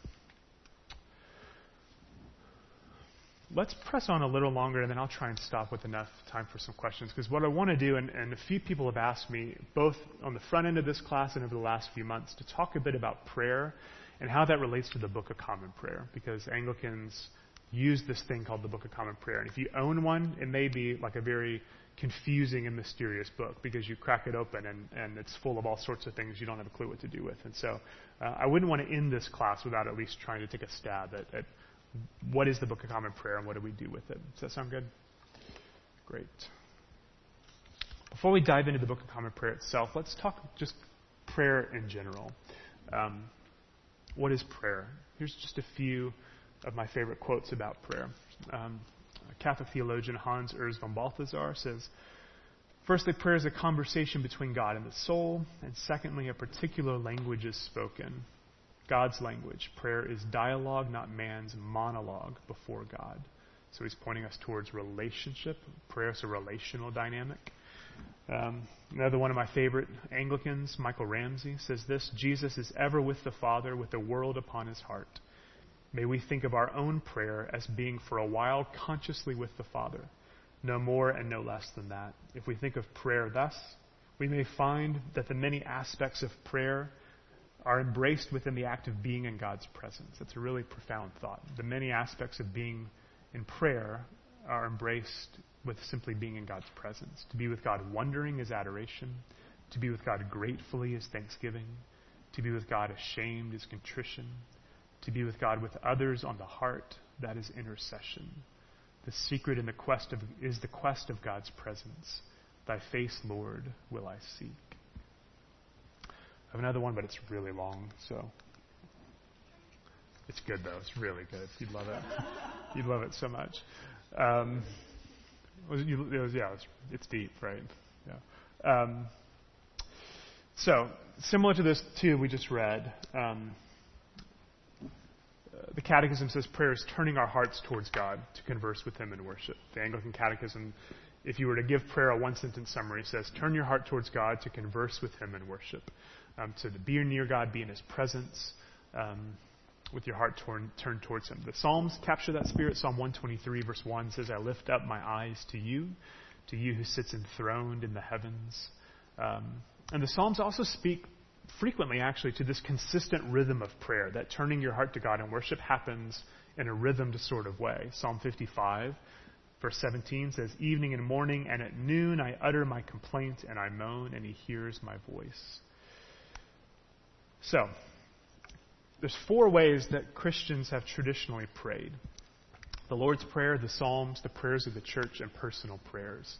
Let's press on a little longer, and then I'll try and stop with enough time for some questions. Because what I want to do, and a few people have asked me, both on the front end of this class and over the last few months, to talk a bit about prayer and how that relates to the Book of Common Prayer. Because Anglicans use this thing called the Book of Common Prayer. And if you own one, it may be like a very confusing and mysterious book, because you crack it open and it's full of all sorts of things you don't have a clue what to do with. And so I wouldn't want to end this class without at least trying to take a stab at what is the Book of Common Prayer and what do we do with it. Does that sound good? Great. Before we dive into the Book of Common Prayer itself, let's talk just prayer in general. What is prayer? Here's just a few of my favorite quotes about prayer. Catholic theologian Hans Urs von Balthasar says, firstly, prayer is a conversation between God and the soul, and secondly, a particular language is spoken. God's language. Prayer is dialogue, not man's monologue before God. So he's pointing us towards relationship. Prayer is a relational dynamic. Another one of my favorite Anglicans, Michael Ramsey, says this: Jesus is ever with the Father, with the world upon his heart. May we think of our own prayer as being for a while consciously with the Father, no more and no less than that. If we think of prayer thus, we may find that the many aspects of prayer are embraced within the act of being in God's presence. That's a really profound thought. The many aspects of being in prayer are embraced with simply being in God's presence. To be with God wondering is adoration. To be with God gratefully is thanksgiving. To be with God ashamed is contrition. To be with God with others on the heart, that is intercession. The secret in the quest of God's presence. Thy face, Lord, will I seek. I have another one, but it's really long, so it's good though. It's really good. You'd love it. You'd love it so much. It's deep, right? Yeah. So similar to this two we just read. The Catechism says prayer is turning our hearts towards God to converse with Him in worship. The Anglican Catechism, if you were to give prayer a one-sentence summary, says turn your heart towards God to converse with Him in worship. To be near God, be in His presence, with your heart turned towards Him. The Psalms capture that spirit. Psalm 123 verse 1 says, I lift up my eyes to you who sits enthroned in the heavens. And the Psalms also speak frequently, actually, to this consistent rhythm of prayer, that turning your heart to God in worship happens in a rhythmed sort of way. Psalm 55, verse 17 says, evening and morning and at noon I utter my complaint and I moan and He hears my voice. So, there's 4 ways that Christians have traditionally prayed. The Lord's Prayer, the Psalms, the prayers of the church, and personal prayers.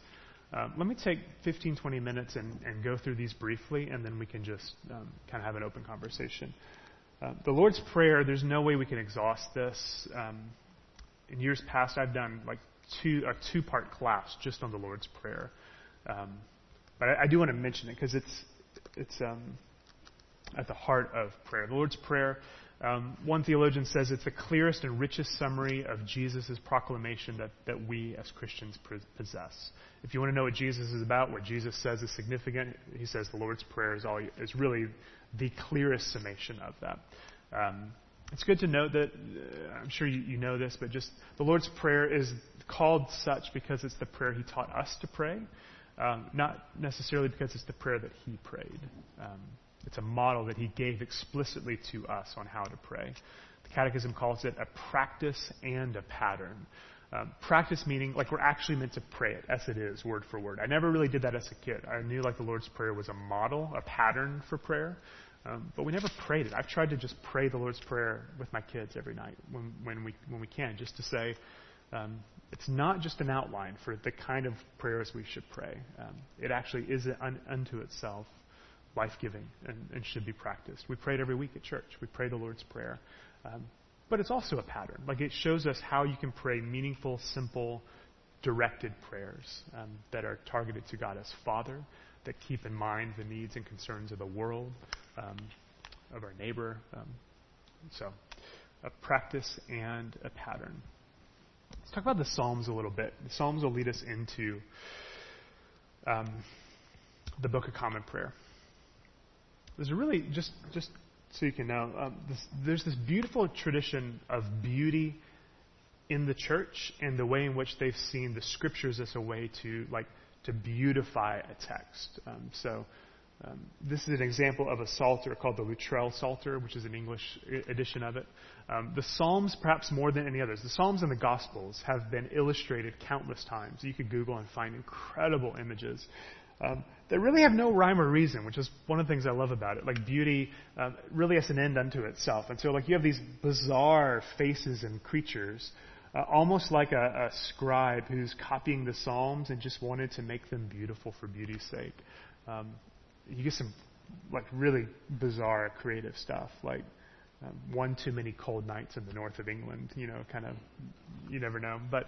Let me take 15, 20 minutes and go through these briefly, and then we can just kind of have an open conversation. The Lord's Prayer, there's no way we can exhaust this. In years past, I've done like a two-part class just on the Lord's Prayer. But I do want to mention it because it's at the heart of prayer. The Lord's Prayer, one theologian says it's the clearest and richest summary of Jesus' proclamation that we as Christians possess. If you want to know what Jesus is about, what Jesus says is significant, he says the Lord's Prayer is really the clearest summation of that. It's good to note that, I'm sure you know this, but just the Lord's Prayer is called such because it's the prayer he taught us to pray, not necessarily because it's the prayer that he prayed. It's a model that he gave explicitly to us on how to pray. The Catechism calls it a practice and a pattern. Practice meaning like we're actually meant to pray it as it is, word for word. I never really did that as a kid. I knew like the Lord's Prayer was a model, a pattern for prayer, but we never prayed it. I've tried to just pray the Lord's Prayer with my kids every night when we can, just to say it's not just an outline for the kind of prayers we should pray. It actually is unto itself life-giving and should be practiced. We pray it every week at church. We pray the Lord's Prayer. But it's also a pattern. Like it shows us how you can pray meaningful, simple, directed prayers that are targeted to God as Father, that keep in mind the needs and concerns of the world, of our neighbor. So a practice and a pattern. Let's talk about the Psalms a little bit. The Psalms will lead us into the Book of Common Prayer. There's a really, just so you can know, there's this beautiful tradition of beauty in the church and the way in which they've seen the scriptures as a way to beautify a text. This is an example of a psalter called the Luttrell Psalter, which is an English edition of it. The Psalms, perhaps more than any others, the Psalms and the Gospels have been illustrated countless times. You could Google and find incredible images that really have no rhyme or reason, which is one of the things I love about it. Like beauty really has an end unto itself. And so like you have these bizarre faces and creatures, almost like a scribe who's copying the Psalms and just wanted to make them beautiful for beauty's sake. You get some like really bizarre creative stuff, like one too many cold nights in the north of England, kind of, you never know. But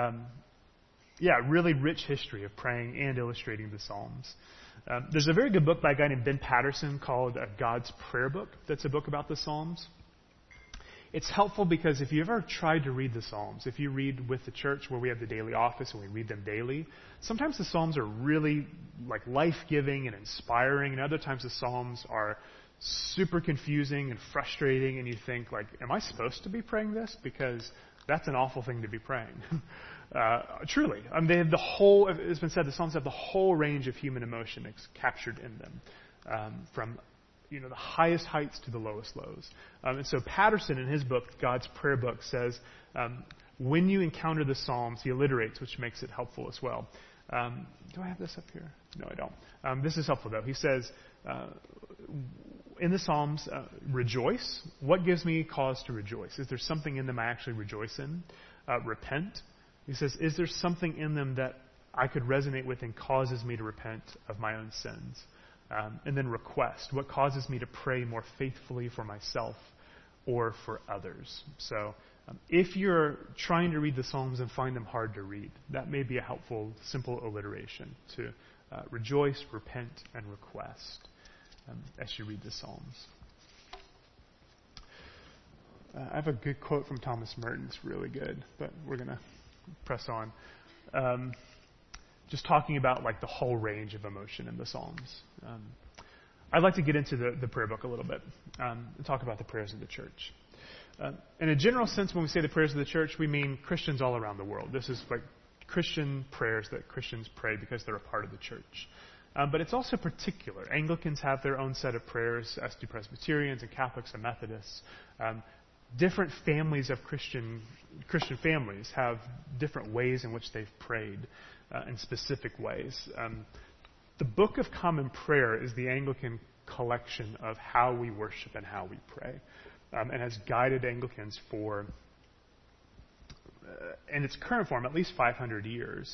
really rich history of praying and illustrating the Psalms. There's a very good book by a guy named Ben Patterson called God's Prayer Book. That's a book about the Psalms. It's helpful because if you ever tried to read the Psalms, if you read with the church where we have the daily office and we read them daily, sometimes the Psalms are really like life-giving and inspiring, and other times the Psalms are super confusing and frustrating, and you think like, am I supposed to be praying this? Because that's an awful thing to be praying. Truly. They have the whole, it's been said, the Psalms have the whole range of human emotion captured in them, from the highest heights to the lowest lows. And so Patterson, in his book, God's Prayer Book, says when you encounter the Psalms, he alliterates, which makes it helpful as well. Do I have this up here? No, I don't. This is helpful, though. He says, in the Psalms, rejoice. What gives me cause to rejoice? Is there something in them I actually rejoice in? Repent. He says, is there something in them that I could resonate with and causes me to repent of my own sins? And then request. What causes me to pray more faithfully for myself or for others? So if you're trying to read the Psalms and find them hard to read, that may be a helpful, simple alliteration to rejoice, repent, and request as you read the Psalms. I have a good quote from Thomas Merton. It's really good, but we're going to press on. Just talking about like the whole range of emotion in the Psalms. I'd like to get into the prayer book a little bit and talk about the prayers of the church. In a general sense, when we say the prayers of the church, we mean Christians all around the world. This is like Christian prayers that Christians pray because they're a part of the church. But it's also particular. Anglicans have their own set of prayers, as do Presbyterians and Catholics and Methodists. Different families of Christian families have different ways in which they've prayed in specific ways. The Book of Common Prayer is the Anglican collection of how we worship and how we pray, and has guided Anglicans for, in its current form, at least 500 years.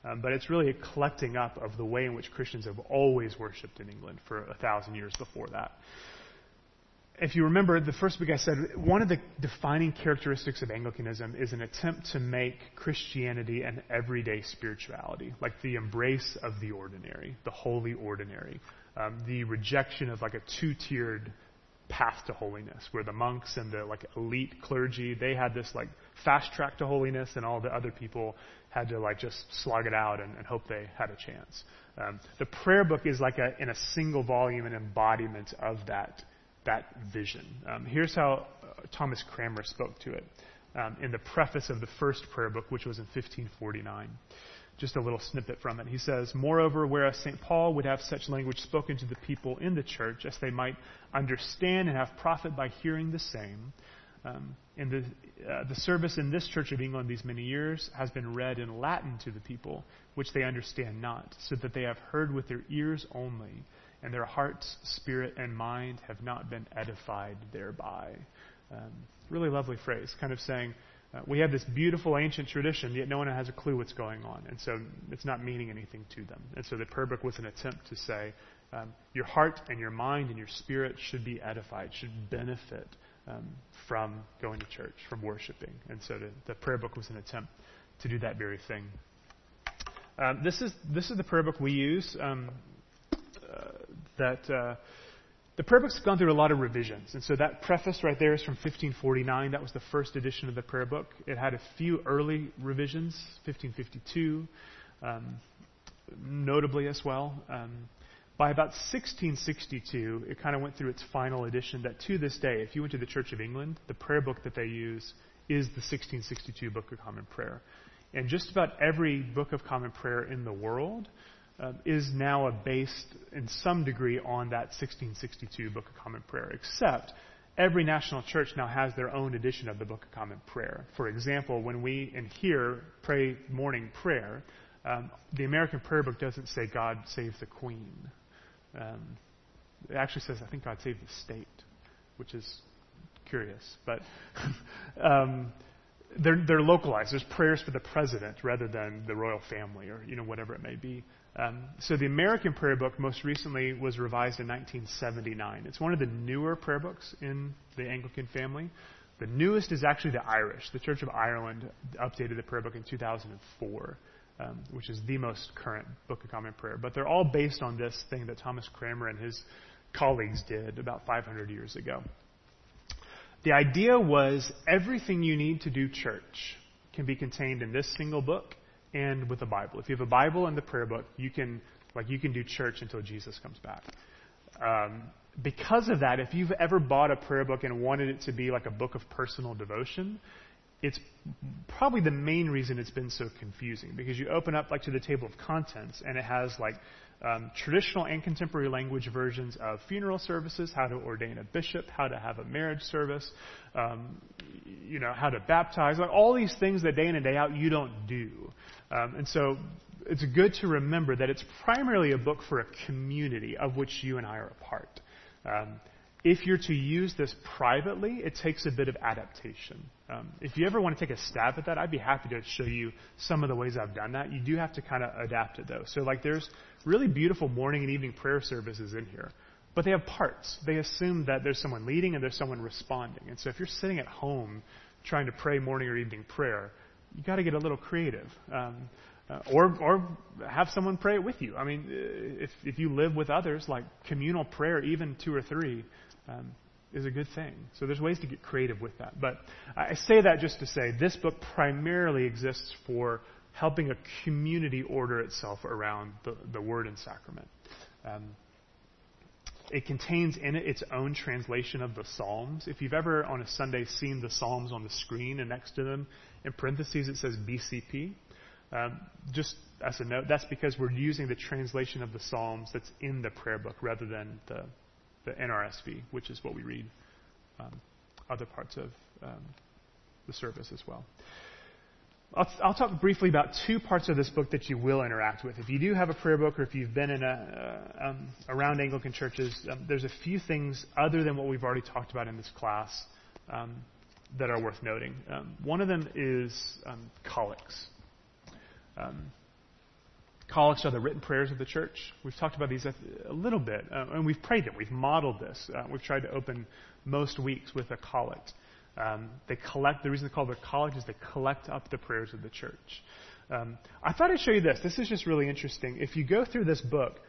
But it's really a collecting up of the way in which Christians have always worshipped in England for 1,000 years before that. If you remember, the first week I said, one of the defining characteristics of Anglicanism is an attempt to make Christianity an everyday spirituality, like the embrace of the ordinary, the holy ordinary, the rejection of like a two-tiered path to holiness, where the monks and the like elite clergy, they had this like fast track to holiness, and all the other people had to like just slog it out and hope they had a chance. The prayer book is like in a single volume, an embodiment of that vision. Here's how Thomas Cranmer spoke to it in the preface of the first prayer book, which was in 1549. Just a little snippet from it. He says, "Moreover, whereas St. Paul would have such language spoken to the people in the church as they might understand and have profit by hearing the same, in the service in this Church of England these many years has been read in Latin to the people, which they understand not, so that they have heard with their ears only, and their hearts, spirit, and mind have not been edified thereby." Really lovely phrase, kind of saying, we have this beautiful ancient tradition, yet no one has a clue what's going on, and so it's not meaning anything to them. And so the prayer book was an attempt to say, your heart and your mind and your spirit should be edified, should benefit from going to church, from worshiping. And so the prayer book was an attempt to do that very thing. This is the prayer book we use. The prayer book's gone through a lot of revisions. And so that preface right there is from 1549. That was the first edition of the prayer book. It had a few early revisions, 1552, notably as well. By about 1662, it kind of went through its final edition that to this day, if you went to the Church of England, the prayer book that they use is the 1662 Book of Common Prayer. And just about every Book of Common Prayer in the world is now based in some degree on that 1662 Book of Common Prayer, except every national church now has their own edition of the Book of Common Prayer. For example, when we in here pray morning prayer, the American prayer book doesn't say God save the Queen. It actually says, I think, God save the state, which is curious. But they're localized. There's prayers for the president rather than the royal family or whatever it may be. So the American prayer book most recently was revised in 1979. It's one of the newer prayer books in the Anglican family. The newest is actually the Irish. The Church of Ireland updated the prayer book in 2004, which is the most current Book of Common Prayer. But they're all based on this thing that Thomas Cranmer and his colleagues did about 500 years ago. The idea was everything you need to do church can be contained in this single book and with the Bible. If you have a Bible and the prayer book, you can do church until Jesus comes back. Because of that, if you've ever bought a prayer book and wanted it to be like a book of personal devotion, it's probably the main reason it's been so confusing, because you open up to the table of contents and it has traditional and contemporary language versions of funeral services, how to ordain a bishop, how to have a marriage service, how to baptize, all these things that day in and day out you don't do. And so it's good to remember that it's primarily a book for a community of which you and I are a part. If you're to use this privately, it takes a bit of adaptation. If you ever want to take a stab at that, I'd be happy to show you some of the ways I've done that. You do have to kind of adapt it, though. So, there's really beautiful morning and evening prayer services in here, but they have parts. They assume that there's someone leading and there's someone responding. And so if you're sitting at home trying to pray morning or evening prayer, you got to get a little creative. Or have someone pray it with you. I mean, if you live with others, communal prayer, even 2 or 3, is a good thing. So there's ways to get creative with that. But I say that just to say this book primarily exists for helping a community order itself around the Word and Sacrament. It contains in it its own translation of the Psalms. If you've ever on a Sunday seen the Psalms on the screen and next to them in parentheses it says BCP, just as a note, that's because we're using the translation of the Psalms that's in the prayer book rather than the NRSV, which is what we read other parts of the service as well. I'll talk briefly about 2 parts of this book that you will interact with. If you do have a prayer book or if you've been in around Anglican churches, there's a few things other than what we've already talked about in this class that are worth noting. One of them is collects. Collects are the written prayers of the church. We've talked about these a little bit, and we've prayed them. We've modeled this. We've tried to open most weeks with a collect. They collect. The reason they're called a collect is they collect up the prayers of the church. I thought I'd show you this. This is just really interesting. If you go through this book,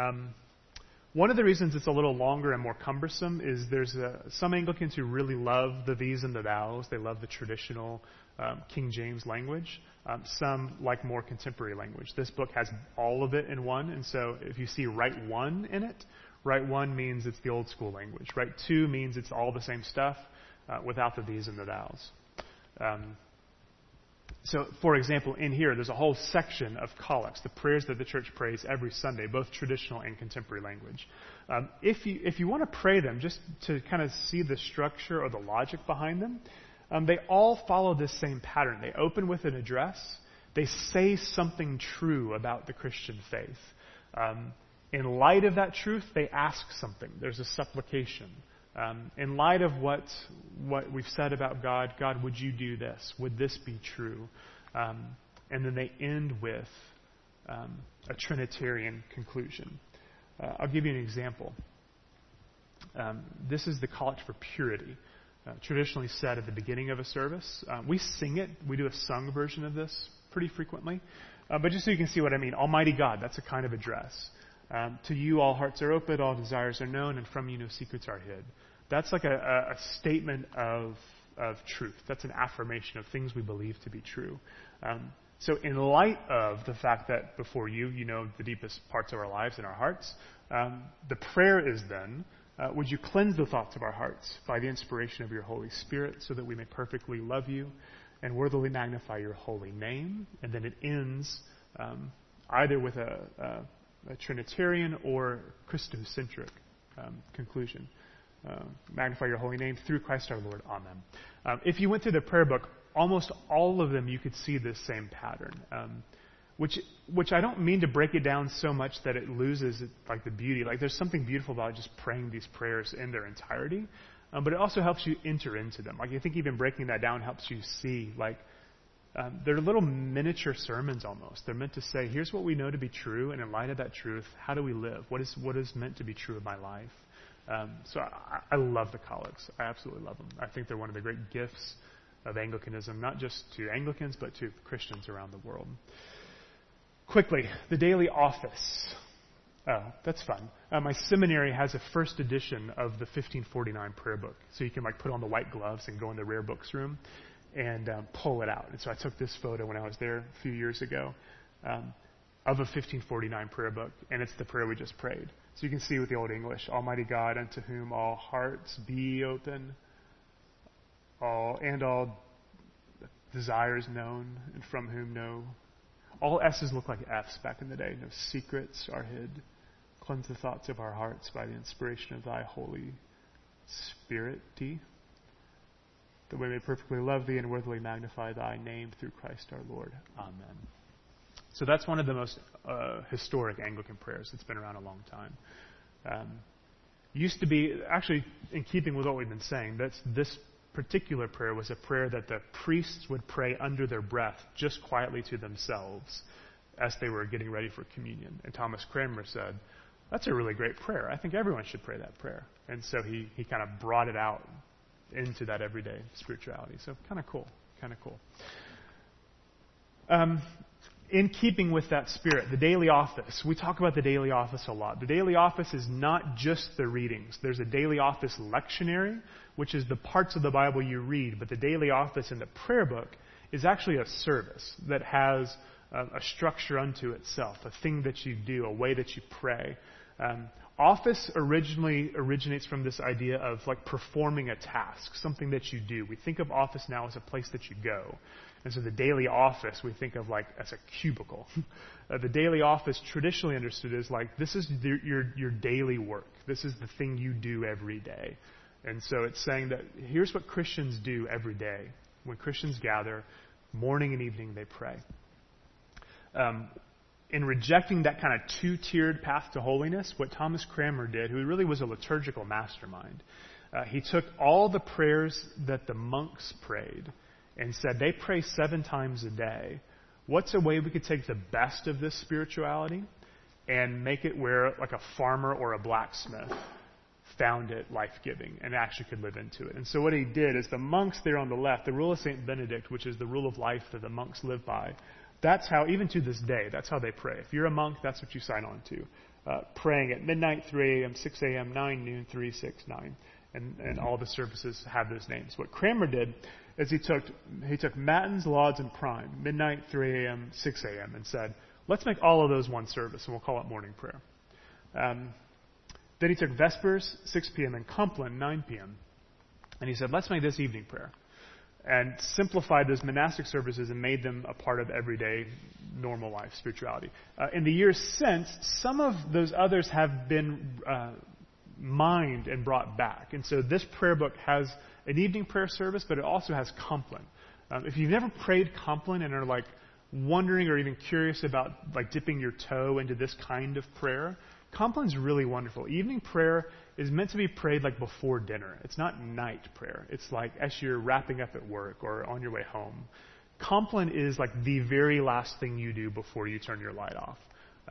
one of the reasons it's a little longer and more cumbersome is there's some Anglicans who really love the these and the thous. They love the traditional King James language. Some like more contemporary language. This book has all of it in one, and so if you see Rite 1 in it, Rite 1 means it's the old school language. Rite 2 means it's all the same stuff without the these and the thous. So, for example, in here, there's a whole section of collects, the prayers that the church prays every Sunday, both traditional and contemporary language. If you want to pray them, just to kind of see the structure or the logic behind them, they all follow this same pattern. They open with an address. They say something true about the Christian faith. In light of that truth, they ask something. There's a supplication. In light of what we've said about God, God, would you do this? Would this be true? And then they end with a Trinitarian conclusion. I'll give you an example. This is the Collect for Purity. Traditionally said at the beginning of a service. We sing it. We do a sung version of this pretty frequently. But just so you can see what I mean, Almighty God, that's a kind of address. To you all hearts are open, all desires are known, and from you no secrets are hid. That's like a statement of truth. That's an affirmation of things we believe to be true. So in light of the fact that before you know the deepest parts of our lives and our hearts, the prayer is then, would you cleanse the thoughts of our hearts by the inspiration of your Holy Spirit so that we may perfectly love you and worthily magnify your holy name? And then it ends either with a Trinitarian or Christocentric conclusion. Magnify your holy name through Christ our Lord. Amen. If you went through the prayer book, almost all of them you could see this same pattern. Which I don't mean to break it down so much that it loses like the beauty. Like there's something beautiful about just praying these prayers in their entirety, but it also helps you enter into them. Like I think even breaking that down helps you see like they're little miniature sermons almost. They're meant to say, here's what we know to be true, and in light of that truth, how do we live? What is meant to be true of my life? So I love the collects. I absolutely love them. I think they're one of the great gifts of Anglicanism, not just to Anglicans, but to Christians around the world. Quickly, the daily office. Oh, that's fun. My seminary has a first edition of the 1549 prayer book. So you can like put on the white gloves and go in the rare books room and pull it out. And so I took this photo when I was there a few years ago of a 1549 prayer book. And it's the prayer we just prayed. So you can see with the Old English, Almighty God, unto whom all hearts be open, all desires known, and from whom no... All S's look like F's back in the day. No secrets are hid. Cleanse the thoughts of our hearts by the inspiration of thy Holy Spirit. That we may perfectly love thee and worthily magnify thy name through Christ our Lord. Amen. So that's one of the most historic Anglican prayers. It's been around a long time. Used to be, actually, in keeping with what we've been saying, this particular prayer was a prayer that the priests would pray under their breath, just quietly to themselves, as they were getting ready for communion. And Thomas Cranmer said, that's a really great prayer. I think everyone should pray that prayer. And so he kind of brought it out into that everyday spirituality. So kind of cool. In keeping with that spirit, the daily office. We talk about the daily office a lot. The daily office is not just the readings. There's a daily office lectionary, which is the parts of the Bible you read. But the daily office in the prayer book is actually a service that has a structure unto itself, a thing that you do, a way that you pray. Office originally originates from this idea of like performing a task, something that you do. We think of office now as a place that you go. And so the daily office we think of like as a cubicle. The daily office traditionally understood as like this is your daily work. This is the thing you do every day. And so it's saying that here's what Christians do every day. When Christians gather, morning and evening they pray. In rejecting that kind of two-tiered path to holiness, what Thomas Cranmer did, who really was a liturgical mastermind, he took all the prayers that the monks prayed and said they pray 7 times a day. what's a way we could take the best of this spirituality and make it where like a farmer or a blacksmith found it life-giving and actually could live into it. And so what he did is the monks there on the left, the rule of St. Benedict, which is the rule of life that the monks live by, that's how, even to this day, that's how they pray. If you're a monk, that's what you sign on to. Praying at midnight, 3 a.m., 6 a.m., 9, noon, 3, 6, 9. And all the services have those names. What Cranmer did is he took Matins, Lauds, and Prime, midnight, 3 a.m., 6 a.m., and said, let's make all of those one service, and we'll call it morning prayer. Then he took Vespers, 6 p.m., and Compline, 9 p.m., and he said, let's make this evening prayer. And simplified those monastic services and made them a part of everyday, normal life, spirituality. In the years since, some of those others have been mined and brought back. And so this prayer book has an evening prayer service, but it also has Compline. If you've never prayed Compline and are like wondering or even curious about like dipping your toe into this kind of prayer, Compline's really wonderful. Evening prayer is meant to be prayed like before dinner. It's not night prayer. It's like as you're wrapping up at work or on your way home. Compline is like the very last thing you do before you turn your light off.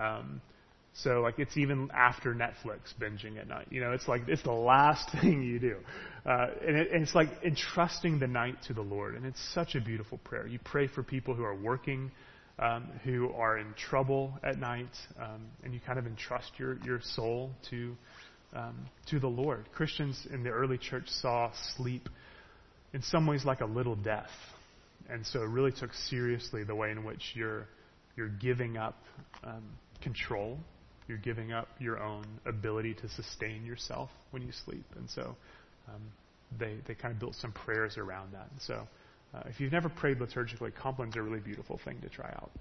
So like it's even after Netflix binging at night. You know, it's like it's the last thing you do. And it's like entrusting the night to the Lord. And it's such a beautiful prayer. You pray for people who are working, who are in trouble at night, and you kind of entrust your soul to the Lord. Christians in the early church saw sleep in some ways like a little death. And so it really took seriously the way in which you're giving up control. You're giving up your own ability to sustain yourself when you sleep. And so they kind of built some prayers around that. And so if you've never prayed liturgically, Compline's a really beautiful thing to try out.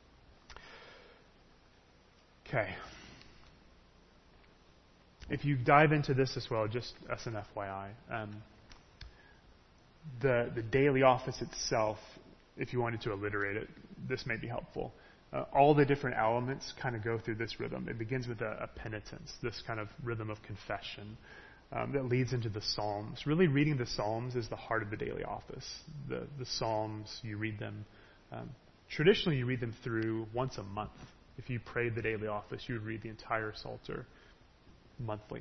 Okay. If you dive into this as well, just as an FYI, the daily office itself, if you wanted to alliterate it, this may be helpful. All the different elements kind of go through this rhythm. It begins with a penitence, this kind of rhythm of confession that leads into the Psalms. Really reading the Psalms is the heart of the daily office. The Psalms, you read them. Traditionally, you read them through once a month. If you prayed the daily office, you would read the entire Psalter monthly.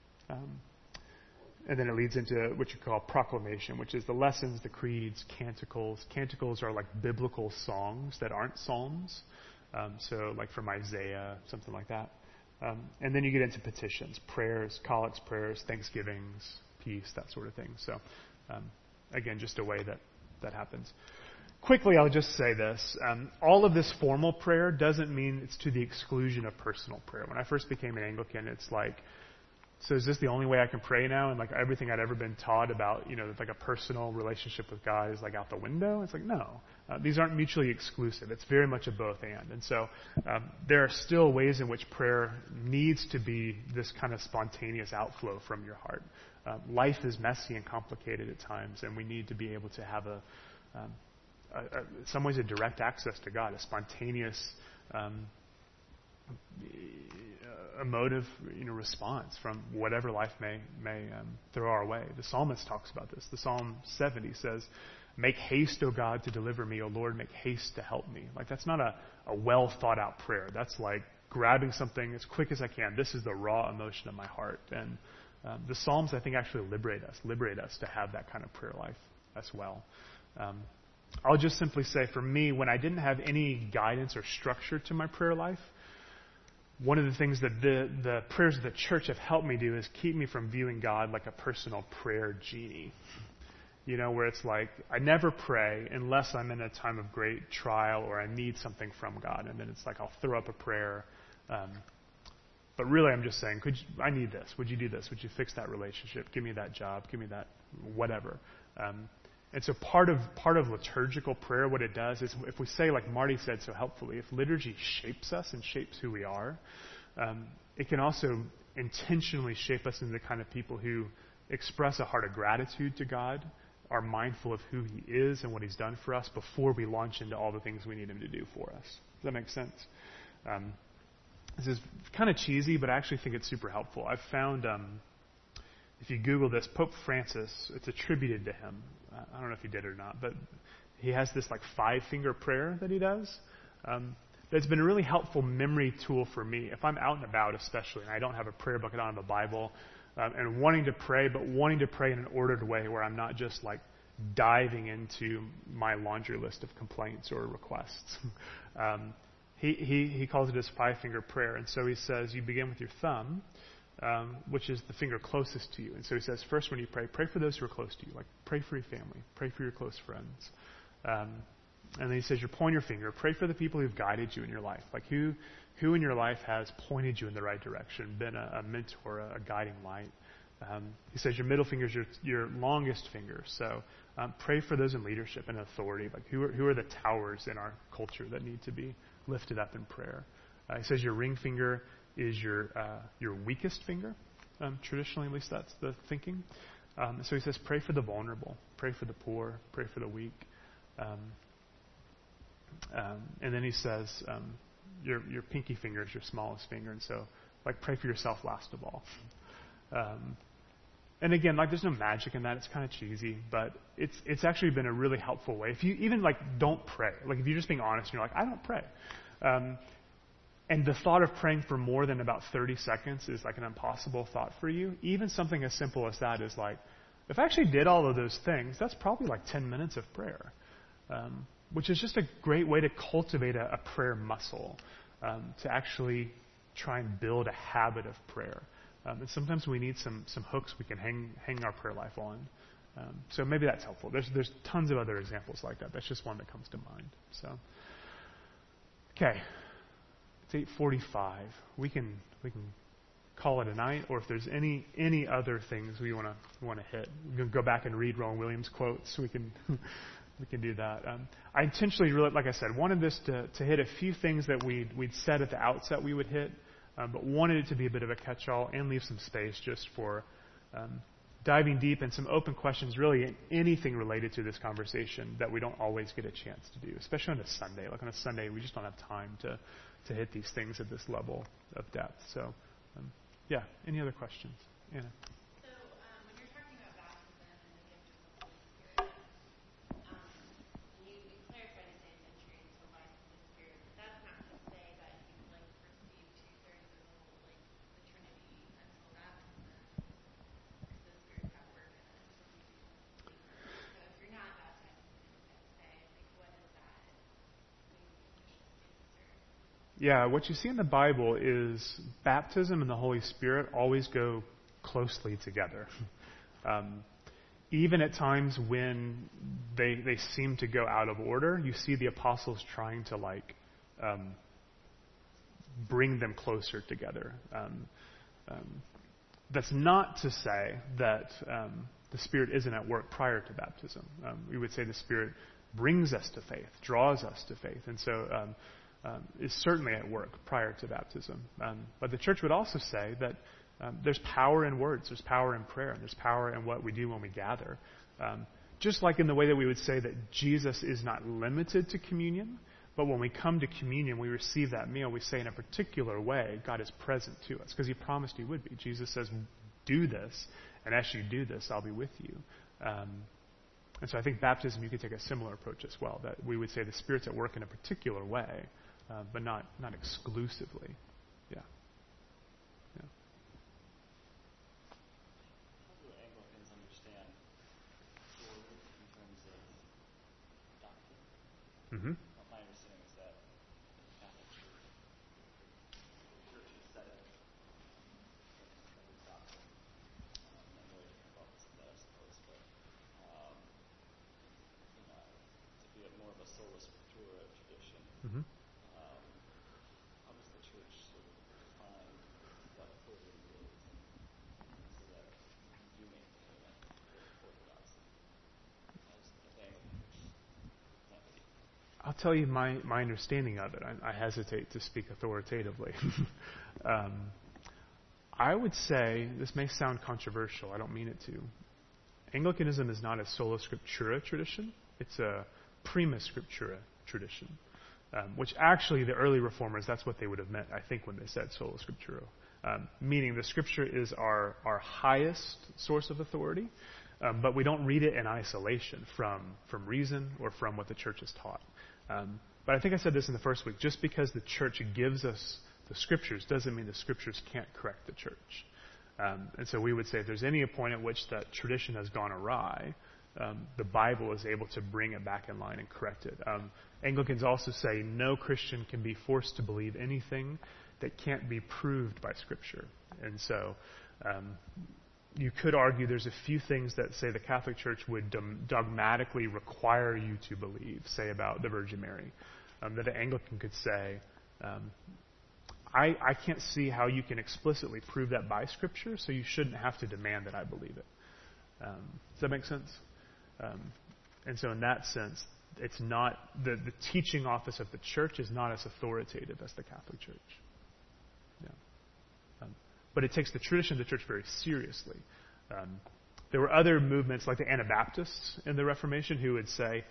And then it leads into what you call proclamation, which is the lessons, the creeds, canticles. Canticles are like biblical songs that aren't psalms. So like from Isaiah, something like that. And then you get into petitions, prayers, collects, prayers, thanksgivings, peace, that sort of thing. So again, just a way that happens. Quickly, I'll just say this. All of this formal prayer doesn't mean it's to the exclusion of personal prayer. When I first became an Anglican, it's like, so is this the only way I can pray now? And like everything I'd ever been taught about, like a personal relationship with God is like out the window? It's like, no. These aren't mutually exclusive. It's very much a both and. And so there are still ways in which prayer needs to be this kind of spontaneous outflow from your heart. Life is messy and complicated at times, and we need to be able to have in some ways a direct access to God, a spontaneous emotive response from whatever life may throw our way. The psalmist talks about this. The Psalm 70 says, "Make haste, O God, to deliver me. O Lord, make haste to help me." Like that's not a well thought out prayer. That's like grabbing something as quick as I can. This is the raw emotion of my heart. And the Psalms, I think, actually liberate us to have that kind of prayer life as well. I'll just simply say, for me, when I didn't have any guidance or structure to my prayer life, one of the things that the prayers of the church have helped me do is keep me from viewing God like a personal prayer genie. Where it's like, I never pray unless I'm in a time of great trial or I need something from God. And then it's like, I'll throw up a prayer. But really, I'm just saying, I need this. Would you do this? Would you fix that relationship? Give me that job. Give me that whatever. And so part of liturgical prayer, what it does is, if we say, like Marty said so helpfully, if liturgy shapes us and shapes who we are, it can also intentionally shape us into the kind of people who express a heart of gratitude to God, are mindful of who He is and what He's done for us before we launch into all the things we need Him to do for us. Does that make sense? This is kind of cheesy, but I actually think it's super helpful. I've found, if you Google this, Pope Francis, it's attributed to him. I don't know if he did or not, but he has this like 5-finger prayer that he does. That's been a really helpful memory tool for me. If I'm out and about especially, and I don't have a prayer book, I don't have a Bible, and wanting to pray, but wanting to pray in an ordered way where I'm not just like diving into my laundry list of complaints or requests. He calls it his 5-finger prayer. And so he says, you begin with your thumb, which is the finger closest to you. And so he says, first when you pray, pray for those who are close to you. Like, pray for your family. Pray for your close friends. And then he says, your pointer finger, pray for the people who've guided you in your life. Like, who in your life has pointed you in the right direction, been a mentor, a guiding light. He says your middle finger is your longest finger. So pray for those in leadership and authority. Like, who are the towers in our culture that need to be lifted up in prayer? He says your ring finger is your weakest finger. Traditionally, at least that's the thinking. So he says, pray for the vulnerable, pray for the poor, pray for the weak. And then he says, your pinky finger is your smallest finger, and so like pray for yourself last of all. And again, like there's no magic in that; it's kind of cheesy, but it's actually been a really helpful way. If you even like don't pray, like if you're just being honest, and you're like, I don't pray, and the thought of praying for more than about 30 seconds is like an impossible thought for you. Even something as simple as that is like, if I actually did all of those things, that's probably like 10 minutes of prayer. Which is just a great way to cultivate a prayer muscle, to actually try and build a habit of prayer. And sometimes we need some hooks we can hang our prayer life on. So maybe that's helpful. There's tons of other examples like that. That's just one that comes to mind. So, okay, it's 8:45. We can call it a night, or if there's any other things we want to hit, we can go back and read Rowan Williams quotes. We can do that. I intentionally, really, like I said, wanted this to hit a few things that we'd said at the outset we would hit, but wanted it to be a bit of a catch-all and leave some space just for diving deep and some open questions, really in anything related to this conversation that we don't always get a chance to do, especially on a Sunday. Like on a Sunday, we just don't have time to hit these things at this level of depth. So, yeah, any other questions? Anna? So, when you're talking about baptism and the gift of the Holy Spirit, you clarify to say essentially it's the life of the Spirit. But that's not to say that you like receive 2/3 of the whole, like the Trinity until baptism, because the Spirit's at work in us to do the believer. So if you're not baptized in the say, like what does that mean in the official status? Yeah, what you see in the Bible is baptism and the Holy Spirit always go closely together. Even at times when they seem to go out of order, you see the apostles trying to bring them closer together. That's not to say that the Spirit isn't at work prior to baptism. We would say the Spirit brings us to faith, draws us to faith, and so is certainly at work prior to baptism. But the church would also say that there's power in words, there's power in prayer, and there's power in what we do when we gather. Just like in the way that we would say that Jesus is not limited to communion, but when we come to communion, we receive that meal, we say in a particular way, God is present to us, because He promised He would be. Jesus says, do this, and as you do this, I'll be with you. And so I think baptism, you could take a similar approach as well, that we would say the Spirit's at work in a particular way, but not exclusively. Yeah. Yeah. How do Anglicans understand word in terms of doctrine? Mm-hmm. My understanding is that the Catholic Church has set it as doctrine, and there are different levels of that, I suppose, but to be more of a sola scriptura tradition. Mm-hmm. How does the church sort of define what authority is, so that you maintain it with orthodoxy? As the Anglican Church can't be. I'll tell you my understanding of it. I hesitate to speak authoritatively. I would say, this may sound controversial, I don't mean it to. Anglicanism is not a sola scriptura tradition. It's a prima scriptura tradition, which actually the early reformers, that's what they would have meant, I think, when they said sola scriptura, meaning the scripture is our highest source of authority, but we don't read it in isolation from reason or from what the church has taught. But I think I said this in the first week. Just because the church gives us the Scriptures doesn't mean the Scriptures can't correct the church. And so we would say if there's any point at which that tradition has gone awry, the Bible is able to bring it back in line and correct it. Anglicans also say no Christian can be forced to believe anything that can't be proved by Scripture. And so you could argue there's a few things that, say, the Catholic Church would dogmatically require you to believe, say about the Virgin Mary, that an Anglican could say, I can't see how you can explicitly prove that by Scripture, so you shouldn't have to demand that I believe it. Does that make sense? And so in that sense, it's not, the teaching office of the church is not as authoritative as the Catholic Church. Yeah. But it takes the tradition of the church very seriously. There were other movements like the Anabaptists in the Reformation who would say,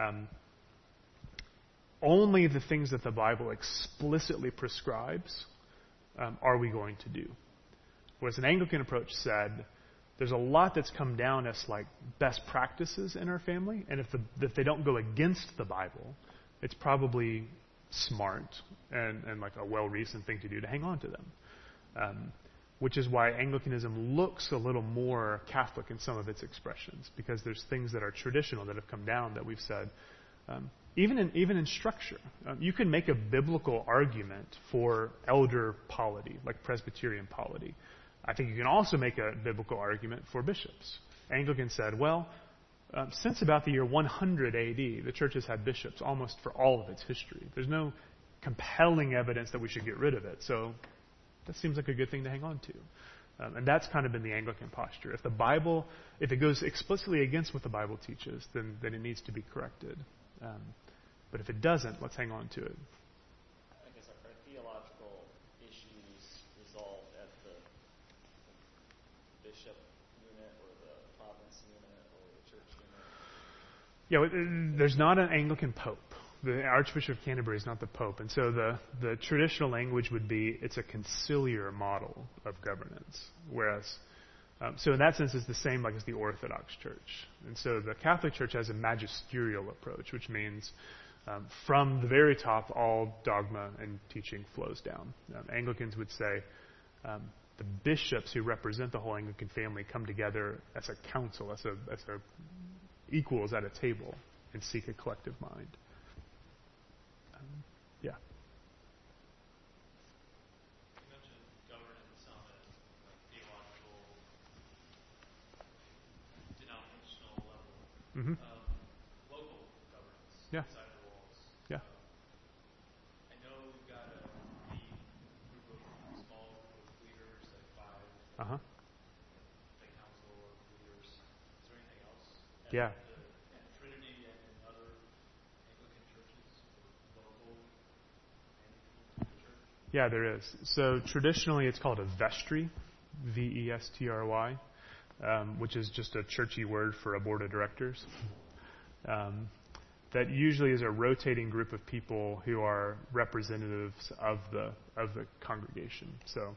only the things that the Bible explicitly prescribes are we going to do. Whereas an Anglican approach said, there's a lot that's come down as like best practices in our family, and if they don't go against the Bible, it's probably smart and like a well-reasoned thing to do to hang on to them. Which is why Anglicanism looks a little more Catholic in some of its expressions, because there's things that are traditional that have come down that we've said, even in structure. You can make a biblical argument for elder polity, like Presbyterian polity. I think you can also make a biblical argument for bishops. Anglicans said, well, since about the year 100 AD, the church has had bishops almost for all of its history. There's no compelling evidence that we should get rid of it, so that seems like a good thing to hang on to. And that's kind of been the Anglican posture. If it goes explicitly against what the Bible teaches, then it needs to be corrected. But if it doesn't, let's hang on to it. I guess our theological issues resolved at the bishop unit or the province unit or the church unit? Yeah, there's not an Anglican pope. The Archbishop of Canterbury is not the pope. And so the traditional language would be it's a conciliar model of governance. Whereas, so in that sense, it's the same like as the Orthodox Church. And so the Catholic Church has a magisterial approach, which means from the very top, all dogma and teaching flows down. Anglicans would say the bishops who represent the whole Anglican family come together as a council, as a equals at a table, and seek a collective mind. Yeah. You mentioned governance on a theological, denominational level. Mm-hmm. Local governance Yeah. inside the walls. Yeah. I know we've got a small group of leaders, like 5. Uh-huh. The council of leaders. Is there anything else? Yeah. And Trinity and other Anglican churches, or local Anglican church? Yeah, there is. So traditionally it's called a vestry, V-E-S-T-R-Y, which is just a churchy word for a board of directors. That usually is a rotating group of people who are representatives of the congregation. So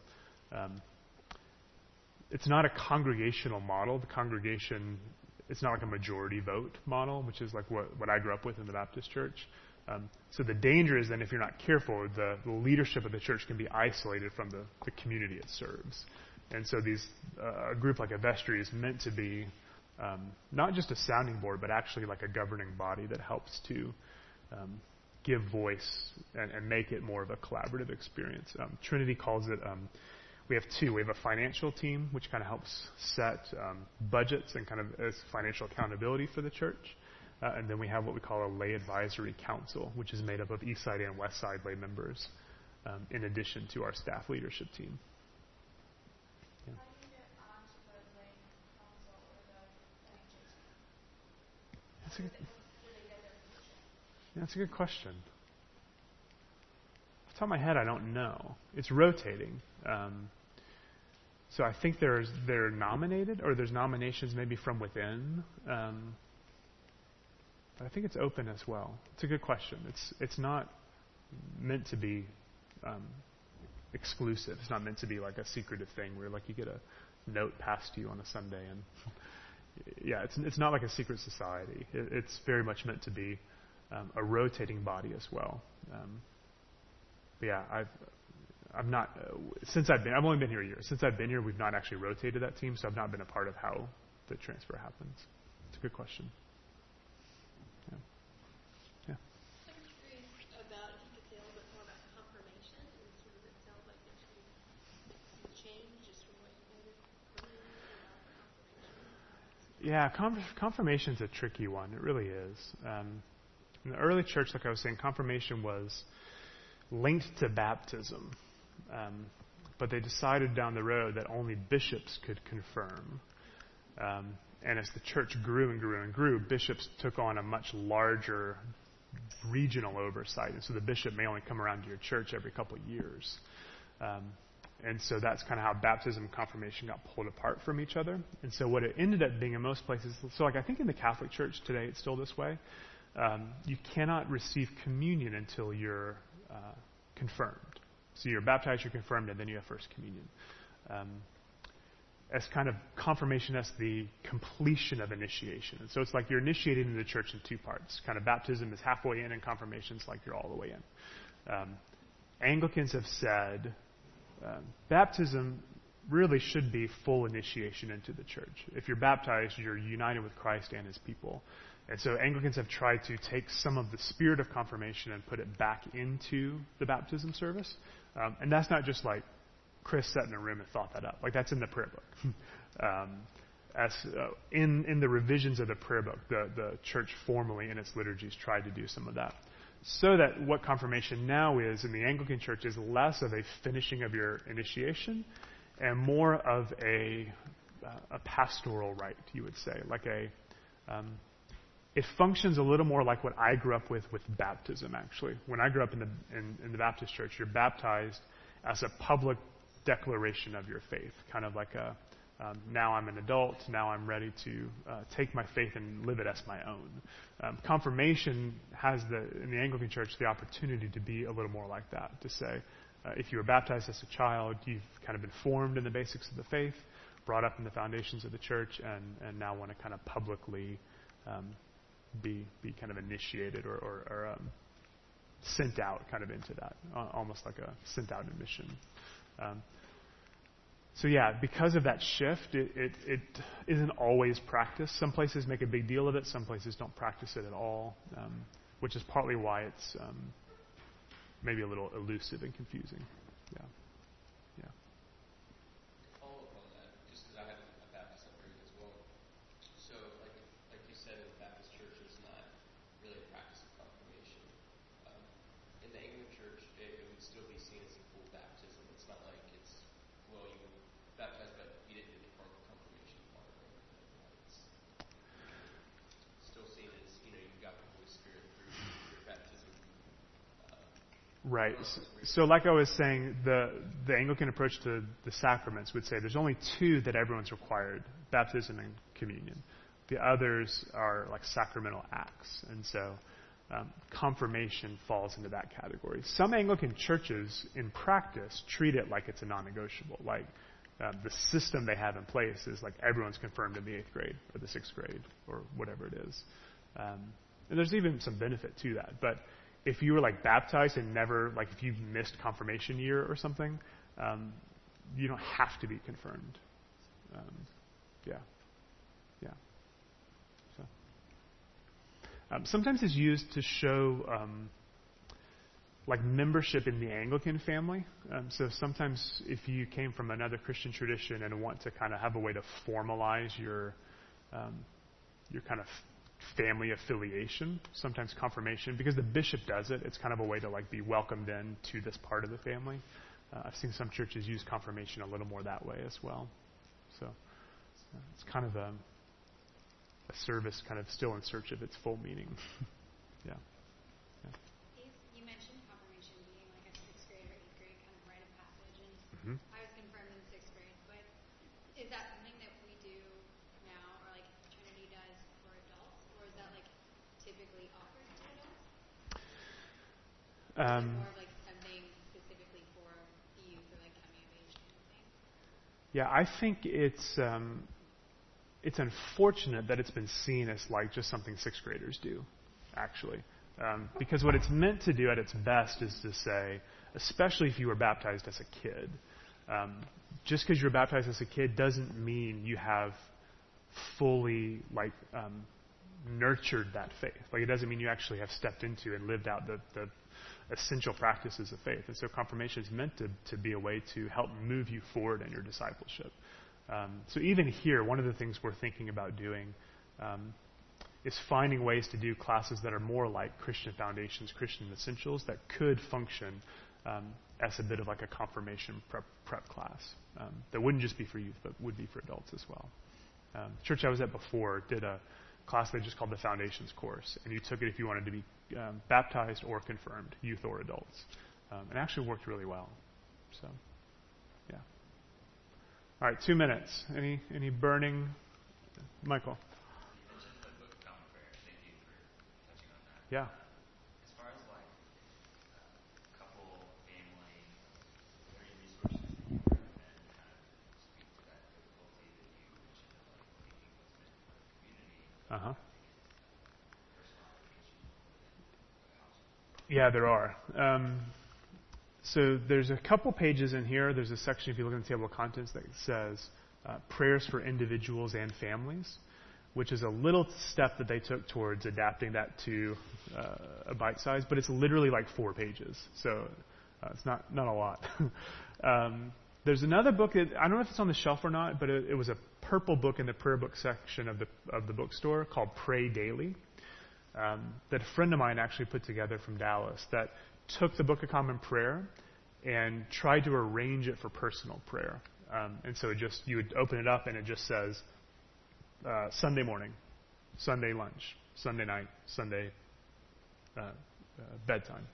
it's not a congregational model. The congregation, it's not like a majority vote model, which is like what I grew up with in the Baptist church. So the danger is then if you're not careful, the leadership of the church can be isolated from the community it serves. And so a group like a vestry is meant to be not just a sounding board, but actually like a governing body that helps to give voice and make it more of a collaborative experience. Trinity calls it, we have two. We have a financial team, which kind of helps set budgets and kind of as financial accountability for the church. And then we have what we call a lay advisory council, which is made up of East Side and West Side lay members, in addition to our staff leadership team. Yeah. How do you get onto the lay council or the financial team? Do they get their position? Yeah, that's a good question. Off the top of my head, I don't know. It's rotating. So I think they're nominated, or there's nominations maybe from within. But I think it's open as well. It's a good question. It's not meant to be exclusive. It's not meant to be like a secretive thing where like you get a note passed to you on a Sunday and it's not like a secret society. It's very much meant to be a rotating body as well. But yeah, I've not I've only been here a year. Since I've been here, we've not actually rotated that team, so I've not been a part of how the transfer happens. It's a good question. Yeah. I'm curious about if you could say a little bit more about confirmation and sort of it sounds like there's some change just from what you noted earlier about confirmation. Yeah, confirmation's a tricky one. It really is. In the early church, like I was saying, confirmation was linked to baptism. But they decided down the road that only bishops could confirm. And as the church grew and grew and grew, bishops took on a much larger regional oversight. And so the bishop may only come around to your church every couple of years. And so that's kind of how baptism and confirmation got pulled apart from each other. And so what it ended up being in most places, so like I think in the Catholic Church today it's still this way, you cannot receive communion until you're confirmed. So you're baptized, you're confirmed, and then you have First Communion. As kind of confirmation as the completion of initiation. And so it's like you're initiated into the church in two parts. Kind of baptism is halfway in, and confirmation is like you're all the way in. Anglicans have said baptism really should be full initiation into the church. If you're baptized, you're united with Christ and His people. And so Anglicans have tried to take some of the spirit of confirmation and put it back into the baptism service. And that's not just like Chris sat in a room and thought that up. Like that's in the prayer book. In the revisions of the prayer book, the church formally in its liturgies tried to do some of that. So that what confirmation now is in the Anglican Church is less of a finishing of your initiation and more of a pastoral rite, you would say. Like it functions a little more like what I grew up with baptism, actually. When I grew up in the Baptist church, you're baptized as a public declaration of your faith, kind of like now I'm an adult, now I'm ready to take my faith and live it as my own. Confirmation has in the Anglican Church the opportunity to be a little more like that, to say, if you were baptized as a child, you've kind of been formed in the basics of the faith, brought up in the foundations of the church, and now want to kind of publicly be kind of initiated or sent out kind of into that, almost like a sent out admission. So yeah, because of that shift, it isn't always practiced. Some places make a big deal of it. Some places don't practice it at all, which is partly why it's maybe a little elusive and confusing. Yeah. Follow up on that, just because I have a Baptist upbringing as well. So, like you said, in the Baptist church, there's not really a practice of confirmation. In the Anglican church, it would still be seen as a full baptism. It's not like it's, well, you were baptized, but you didn't do the confirmation part of it. It's still seen as, you got the Holy Spirit through your baptism. Right. So like I was saying, the Anglican approach to the sacraments would say there's only two that everyone's required, baptism and communion. The others are like sacramental acts. And so confirmation falls into that category. Some Anglican churches, in practice, treat it like it's a non-negotiable. Like the system they have in place is like everyone's confirmed in the 8th grade or the 6th grade or whatever it is. And there's even some benefit to that. But if you were like baptized and never, like if you've missed confirmation year or something, you don't have to be confirmed. Yeah. So sometimes it's used to show like membership in the Anglican family. So sometimes if you came from another Christian tradition and want to kind of have a way to formalize your kind of family affiliation, sometimes confirmation, because the bishop does it, it's kind of a way to like be welcomed in to this part of the family. I've seen some churches use confirmation a little more that way as well. So it's kind of a service kind of still in search of its full meaning. Yeah. You mentioned confirmation being like a 6th grade or 8th grade kind of rite of passage, and I was confirmed in 6th grade, but is that something that we do now, or like Trinity does for adults, or is that like typically offered to adults? Is it more of like something specifically for the youth or like coming of age kind of thing? Yeah, I think it's unfortunate that it's been seen as like just something sixth graders do, actually. Because what it's meant to do at its best is to say, especially if you were baptized as a kid, just because you're baptized as a kid doesn't mean you have fully nurtured that faith. Like, it doesn't mean you actually have stepped into and lived out the essential practices of faith. And so confirmation is meant to be a way to help move you forward in your discipleship. So even here, one of the things we're thinking about doing is finding ways to do classes that are more like Christian Foundations, Christian Essentials, that could function as a bit of like a confirmation prep class. That wouldn't just be for youth, but would be for adults as well. Church I was at before did a class they just called the Foundations course, and you took it if you wanted to be baptized or confirmed, youth or adults. It actually worked really well. So, yeah. All right, 2 minutes. Any burning? Michael. You mentioned the Book of Common Prayer. Thank you for touching on that. Yeah. As far as like couple, family, are there any resources that you recommend to kind of speak to that difficulty that you mentioned of like taking what's meant for the community, Uh-huh. personal applications within the household? Yeah, there are. So there's a couple pages in here. There's a section, if you look in the table of contents, that says prayers for individuals and families, which is a little step that they took towards adapting that to a bite size, but it's literally like 4 pages. So it's not a lot. There's another book that, I don't know if it's on the shelf or not, but it was a purple book in the prayer book section of the bookstore called Pray Daily, that a friend of mine actually put together from Dallas, that took the Book of Common Prayer and tried to arrange it for personal prayer. And so you would open it up and it just says Sunday morning, Sunday lunch, Sunday night, Sunday bedtime.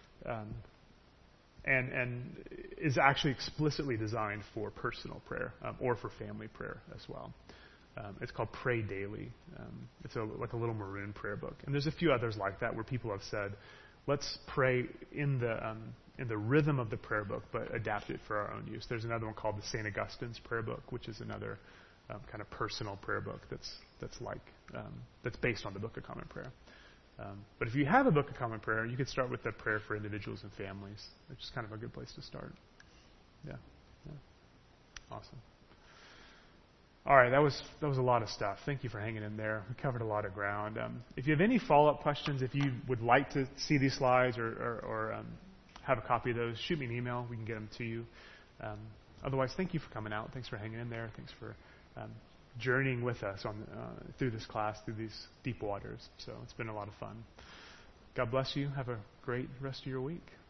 And is actually explicitly designed for personal prayer or for family prayer as well. It's called Pray Daily. It's like a little maroon prayer book. And there's a few others like that where people have said, let's pray in the rhythm of the prayer book, but adapt it for our own use. There's another one called the St. Augustine's prayer book, which is another kind of personal prayer book that's based on the Book of Common Prayer. But if you have a Book of Common Prayer, you could start with the prayer for individuals and families, which is kind of a good place to start. Yeah. Awesome. All right, that was a lot of stuff. Thank you for hanging in there. We covered a lot of ground. If you have any follow-up questions, if you would like to see these slides or have a copy of those, shoot me an email. We can get them to you. Otherwise, thank you for coming out. Thanks for hanging in there. Thanks for journeying with us through this class, through these deep waters. So it's been a lot of fun. God bless you. Have a great rest of your week.